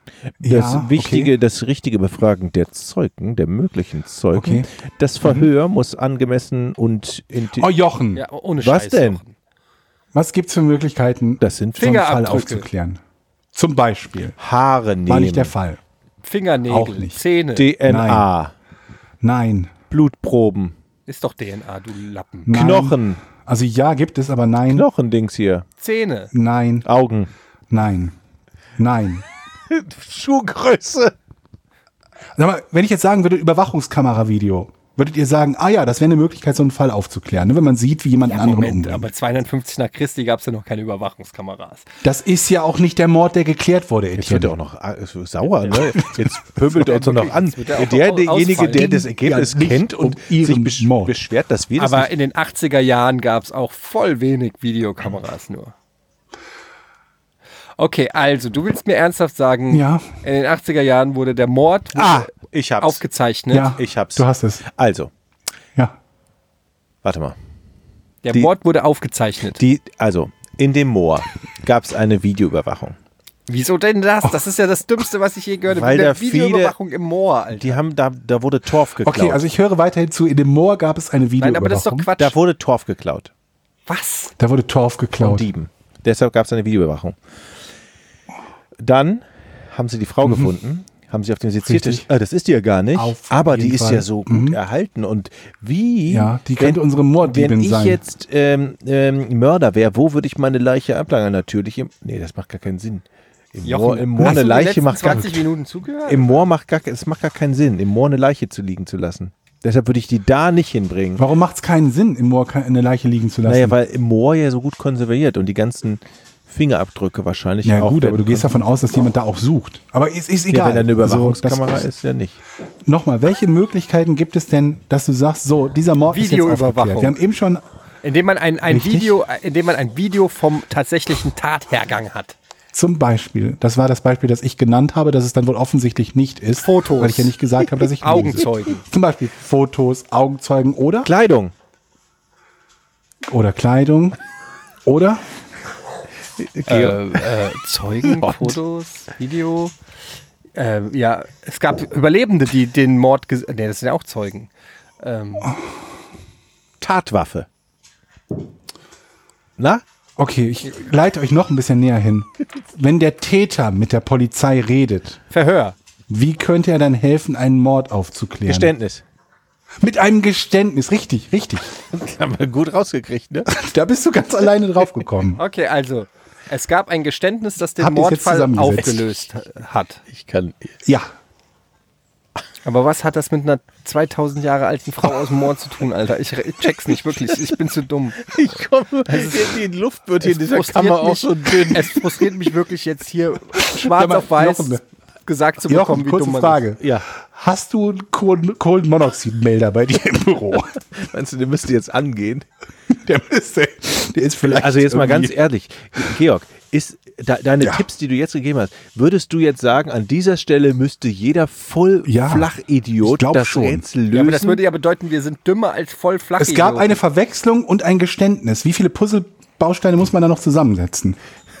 Das richtige Befragen der Zeugen, der möglichen Zeugen. Okay. Das Verhör muss angemessen und Jochen. Ja, ohne Was Scheiß, denn? Jochen. Was gibt's für Möglichkeiten, Das sind so einen Fall Fingerabdrücke. aufzuklären? Zum Beispiel. Haare nehmen. War nicht der Fall. Fingernägel, Auch nicht. Zähne. DNA. Nein. Blutproben. Ist doch DNA, du Lappen. Nein. Knochen. Also ja, gibt es, aber nein. Knochendings hier. Zähne. Nein. Augen. Nein. Nein. Schuhgröße. Sag mal, wenn ich jetzt sagen würde, Überwachungskameravideo, würdet ihr sagen, ja, das wäre eine Möglichkeit, so einen Fall aufzuklären, ne, wenn man sieht, wie jemand einen anderen umbringt. Aber 250 nach Christi gab es ja noch keine Überwachungskameras. Das ist ja auch nicht der Mord, der geklärt wurde, Jetzt wird Etienne. er auch noch sauer, ne? Jetzt pöbelt er uns doch noch an. Derjenige, der das Ergebnis kennt und sich beschwert, dass wir das Aber in den 80er Jahren gab es auch voll wenig Videokameras nur. Okay, also du willst mir ernsthaft sagen, Ja. in den 80er Jahren wurde der Mord ich hab's. aufgezeichnet. Ja, Ich hab's. du hast es. Also, Ja. warte mal. Der Mord wurde aufgezeichnet. In dem Moor gab es eine Videoüberwachung. Wieso denn das? Das ist ja das Dümmste, was ich je gehört habe. Weil da Videoüberwachung im Moor, Alter. Die haben da wurde Torf geklaut. Okay, also ich höre weiterhin zu, in dem Moor gab es eine Nein, Videoüberwachung. aber das ist doch Quatsch. da wurde Torf geklaut. Was? Da wurde Torf Von geklaut. Dieben. Deshalb gab es eine Videoüberwachung. Dann haben sie die Frau gefunden, haben sie auf dem Seziertisch. Richtig. Das ist die ja gar nicht. Auf aber die jeden ist Fall. ja so gut erhalten. Und wie? Ja, die könnte unsere Morddiebin Wenn ich sein. jetzt Mörder wäre, wo würde ich meine Leiche ablagern? Natürlich nee, das macht gar keinen Sinn. Im Moor hast eine du Leiche die macht letzten 20 Minuten zugehört? Im Moor macht gar keinen Sinn, im Moor eine Leiche zu liegen zu lassen. Deshalb würde ich die da nicht hinbringen. Warum macht es keinen Sinn, im Moor eine Leiche liegen zu lassen? Naja, weil im Moor ja so gut konserviert und die ganzen Fingerabdrücke wahrscheinlich ja auch. gut, aber du gehst davon aus, dass jemand da auch sucht. Aber ist egal. Ja, wenn da eine Überwachungskamera Also, ist, ja nicht. Nochmal, welche Möglichkeiten gibt es denn, dass du sagst, so, dieser Mord ist jetzt Videoüberwachung. aufgeklärt? Wir haben eben schon... Indem man ein Richtig. Video vom tatsächlichen Tathergang hat. Zum Beispiel, das war das Beispiel, das ich genannt habe, dass es dann wohl offensichtlich nicht ist. Fotos. Weil ich ja nicht gesagt habe, dass ich... Augenzeugen. Zum Beispiel Fotos, Augenzeugen oder? Kleidung. Oder Kleidung. Oder? Zeugen, Fotos, Video. Ja, es gab Überlebende, die den Mord... das sind ja auch Zeugen. Tatwaffe. Na? Okay, ich leite euch noch ein bisschen näher hin. Wenn der Täter mit der Polizei redet, Verhör. wie könnte er dann helfen, einen Mord aufzuklären? Geständnis. Mit einem Geständnis, richtig. Haben wir gut rausgekriegt, ne? Da bist du ganz alleine drauf gekommen. Okay, also, es gab ein Geständnis, das den Habt ihr's jetzt Mordfall zusammengesetzt? aufgelöst hat. Ich kann. Ja, Aber was hat das mit einer 2000 Jahre alten Frau aus dem Moor zu tun, Alter? Ich check's nicht, wirklich. Ich bin zu dumm. Ich komme. Die Luft wird hier in dieser Kammer auch so dünn. Es frustriert mich wirklich jetzt hier schwarz auf weiß Jochen, gesagt zu Jochen, bekommen, wie kurze dumm man Frage. ist. Ja. Hast du einen Kohlenmonoxidmelder bei dir im Büro? Meinst du, der müsste jetzt angehen? Der ist vielleicht. Also jetzt mal irgendwie- ganz ehrlich, Georg, ist deine Tipps, die du jetzt gegeben hast, würdest du jetzt sagen, an dieser Stelle müsste jeder Ja, ich Flachidiot glaub das schon. Rätsel lösen? Ja, aber das würde ja bedeuten, wir sind dümmer als voll flach. Es gab eine Verwechslung und ein Geständnis. Wie viele Puzzlebausteine muss man da noch zusammensetzen?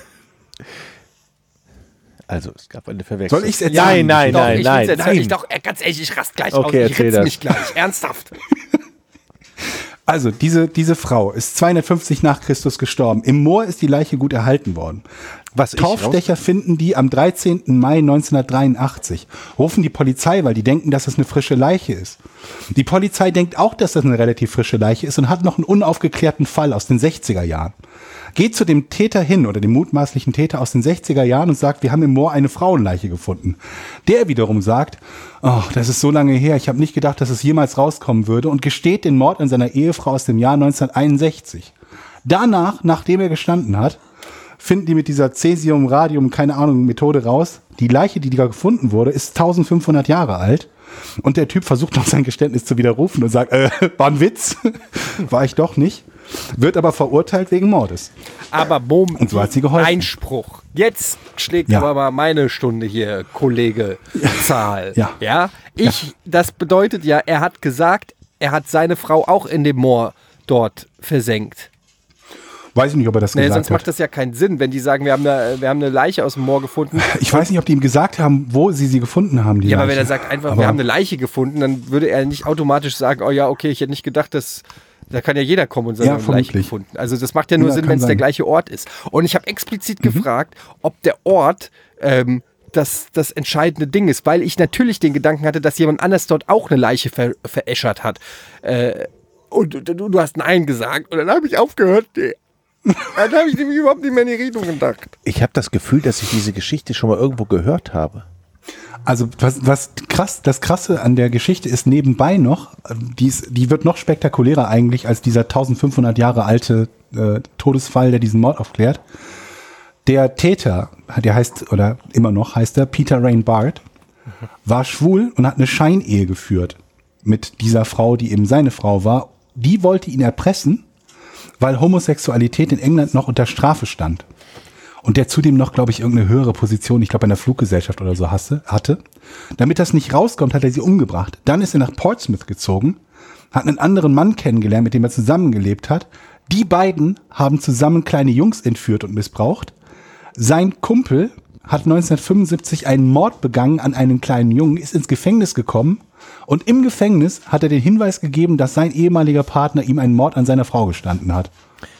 Also, es gab eine Verwechslung. Soll ich's erzählen? Nein. Ganz ehrlich, ich rast gleich Okay, aus. Ich erzähl ritz das. mich gleich. Ernsthaft. Also, diese Frau ist 250 nach Christus gestorben. Im Moor ist die Leiche gut erhalten worden. Was ich Torfstecher finden die am 13. Mai 1983. Rufen die Polizei, weil die denken, dass es eine frische Leiche ist. Die Polizei denkt auch, dass das eine relativ frische Leiche ist und hat noch einen unaufgeklärten Fall aus den 60er Jahren. Geht zu dem Täter hin oder dem mutmaßlichen Täter aus den 60er Jahren und sagt, wir haben im Moor eine Frauenleiche gefunden. Der wiederum sagt, oh, das ist so lange her, ich habe nicht gedacht, dass es jemals rauskommen würde und gesteht den Mord an seiner Ehefrau aus dem Jahr 1961. Danach, nachdem er gestanden hat, finden die mit dieser Cäsium, Radium, keine Ahnung, Methode raus. Die Leiche, die da gefunden wurde, ist 1500 Jahre alt. Und der Typ versucht noch sein Geständnis zu widerrufen und sagt, war ein Witz, war ich doch nicht. Wird aber verurteilt wegen Mordes. Aber Boom, und so hat sie geholfen. Einspruch. Jetzt schlägt aber mal meine Stunde hier, Kollege Zahl. Ja? Das bedeutet ja, er hat gesagt, er hat seine Frau auch in dem Moor dort versenkt. Weiß ich nicht, ob er das gesagt hat. Sonst macht das ja keinen Sinn, wenn die sagen, wir haben eine Leiche aus dem Moor gefunden. Ich weiß nicht, ob die ihm gesagt haben, wo sie gefunden haben, die Leiche. Aber wenn er sagt einfach, wir haben eine Leiche gefunden, dann würde er nicht automatisch sagen, oh ja, okay, ich hätte nicht gedacht, dass da kann ja jeder kommen und sagen, wir haben eine Leiche gefunden. Also das macht ja nur Sinn, wenn es der gleiche Ort ist. Und ich habe explizit gefragt, ob der Ort das entscheidende Ding ist, weil ich natürlich den Gedanken hatte, dass jemand anders dort auch eine Leiche veräschert hat. Und du hast Nein gesagt und dann habe ich aufgehört. Dann habe ich nämlich überhaupt nicht mehr in die Richtung gedacht. Ich habe das Gefühl, dass ich diese Geschichte schon mal irgendwo gehört habe. Also das Krasse an der Geschichte ist nebenbei noch, die wird noch spektakulärer eigentlich als dieser 1500 Jahre alte Todesfall, der diesen Mord aufklärt. Der Täter, der heißt, oder immer noch heißt er, Peter Rain Bard, war schwul und hat eine Scheinehe geführt mit dieser Frau, die eben seine Frau war. Die wollte ihn erpressen, weil Homosexualität in England noch unter Strafe stand. Und der zudem noch, glaube ich, irgendeine höhere Position, ich glaube in der Fluggesellschaft oder so hatte. Damit das nicht rauskommt, hat er sie umgebracht. Dann ist er nach Portsmouth gezogen, hat einen anderen Mann kennengelernt, mit dem er zusammengelebt hat. Die beiden haben zusammen kleine Jungs entführt und missbraucht. Sein Kumpel hat 1975 einen Mord begangen an einem kleinen Jungen, ist ins Gefängnis gekommen und im Gefängnis hat er den Hinweis gegeben, dass sein ehemaliger Partner ihm einen Mord an seiner Frau gestanden hat.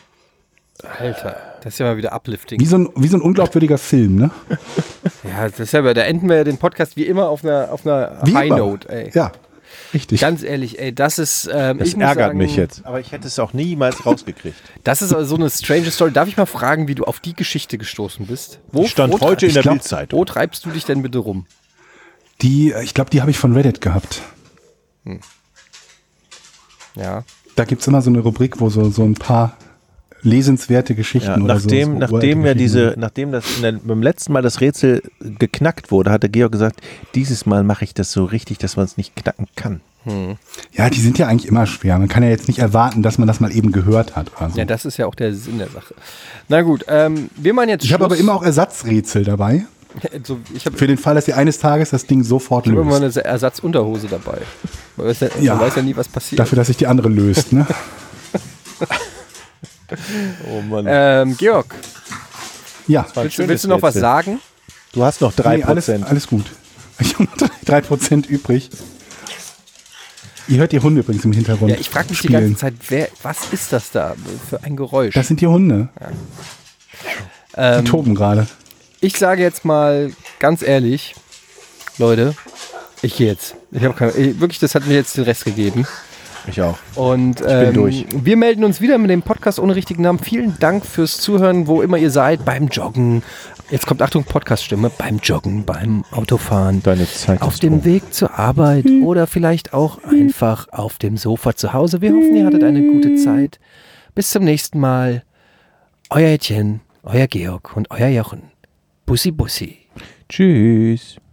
Alter, das ist ja mal wieder uplifting. Wie so ein unglaubwürdiger Film, ne? Ja, das ist ja, da enden wir ja den Podcast wie immer auf einer High Note, ey. Ja, richtig. Ganz ehrlich, ey, das ist... das ärgert mich jetzt. Aber ich hätte es auch niemals rausgekriegt. Das ist so eine strange Story. Darf ich mal fragen, wie du auf die Geschichte gestoßen bist? Stand heute in der Bildzeitung. Wo treibst du dich denn bitte rum? Ich glaube, die habe ich von Reddit gehabt. Ja. Da gibt es immer so eine Rubrik, wo so ein paar lesenswerte Geschichten oder so. Nachdem beim letzten Mal das Rätsel geknackt wurde, hatte Georg gesagt, dieses Mal mache ich das so richtig, dass man es nicht knacken kann. Ja, die sind ja eigentlich immer schwer. Man kann ja jetzt nicht erwarten, dass man das mal eben gehört hat. Oder so. Ja, das ist ja auch der Sinn der Sache. Na gut, wir machen jetzt Schluss. Ich habe aber immer auch Ersatzrätsel dabei. Für den Fall, dass ihr eines Tages das Ding sofort löst. Ich habe immer eine Ersatzunterhose dabei. Man weiß ja nie, was passiert. Dafür, dass sich die andere löst, ne? Oh Mann. Georg. Ja. Willst du noch was sagen? Du hast noch 3%. Nee, alles gut. Ich habe noch 3% übrig. Ihr hört die Hunde übrigens im Hintergrund. Ja, ich frage mich die ganze Zeit, was ist das da für ein Geräusch? Das sind die Hunde. Ja. Die toben gerade. Ich sage jetzt mal ganz ehrlich, Leute, ich gehe jetzt. Wirklich, das hat mir jetzt den Rest gegeben. Ich auch. Und ich bin durch. Wir melden uns wieder mit dem Podcast ohne richtigen Namen. Vielen Dank fürs Zuhören, wo immer ihr seid, beim Joggen. Jetzt kommt, Achtung, Podcast-Stimme, beim Joggen, beim Autofahren, deine Zeit auf dem Weg zur Arbeit oder vielleicht auch einfach auf dem Sofa zu Hause. Wir hoffen, ihr hattet eine gute Zeit. Bis zum nächsten Mal. Euer Etienne, euer Georg und euer Jochen. Bussi, bussi. Tschüss.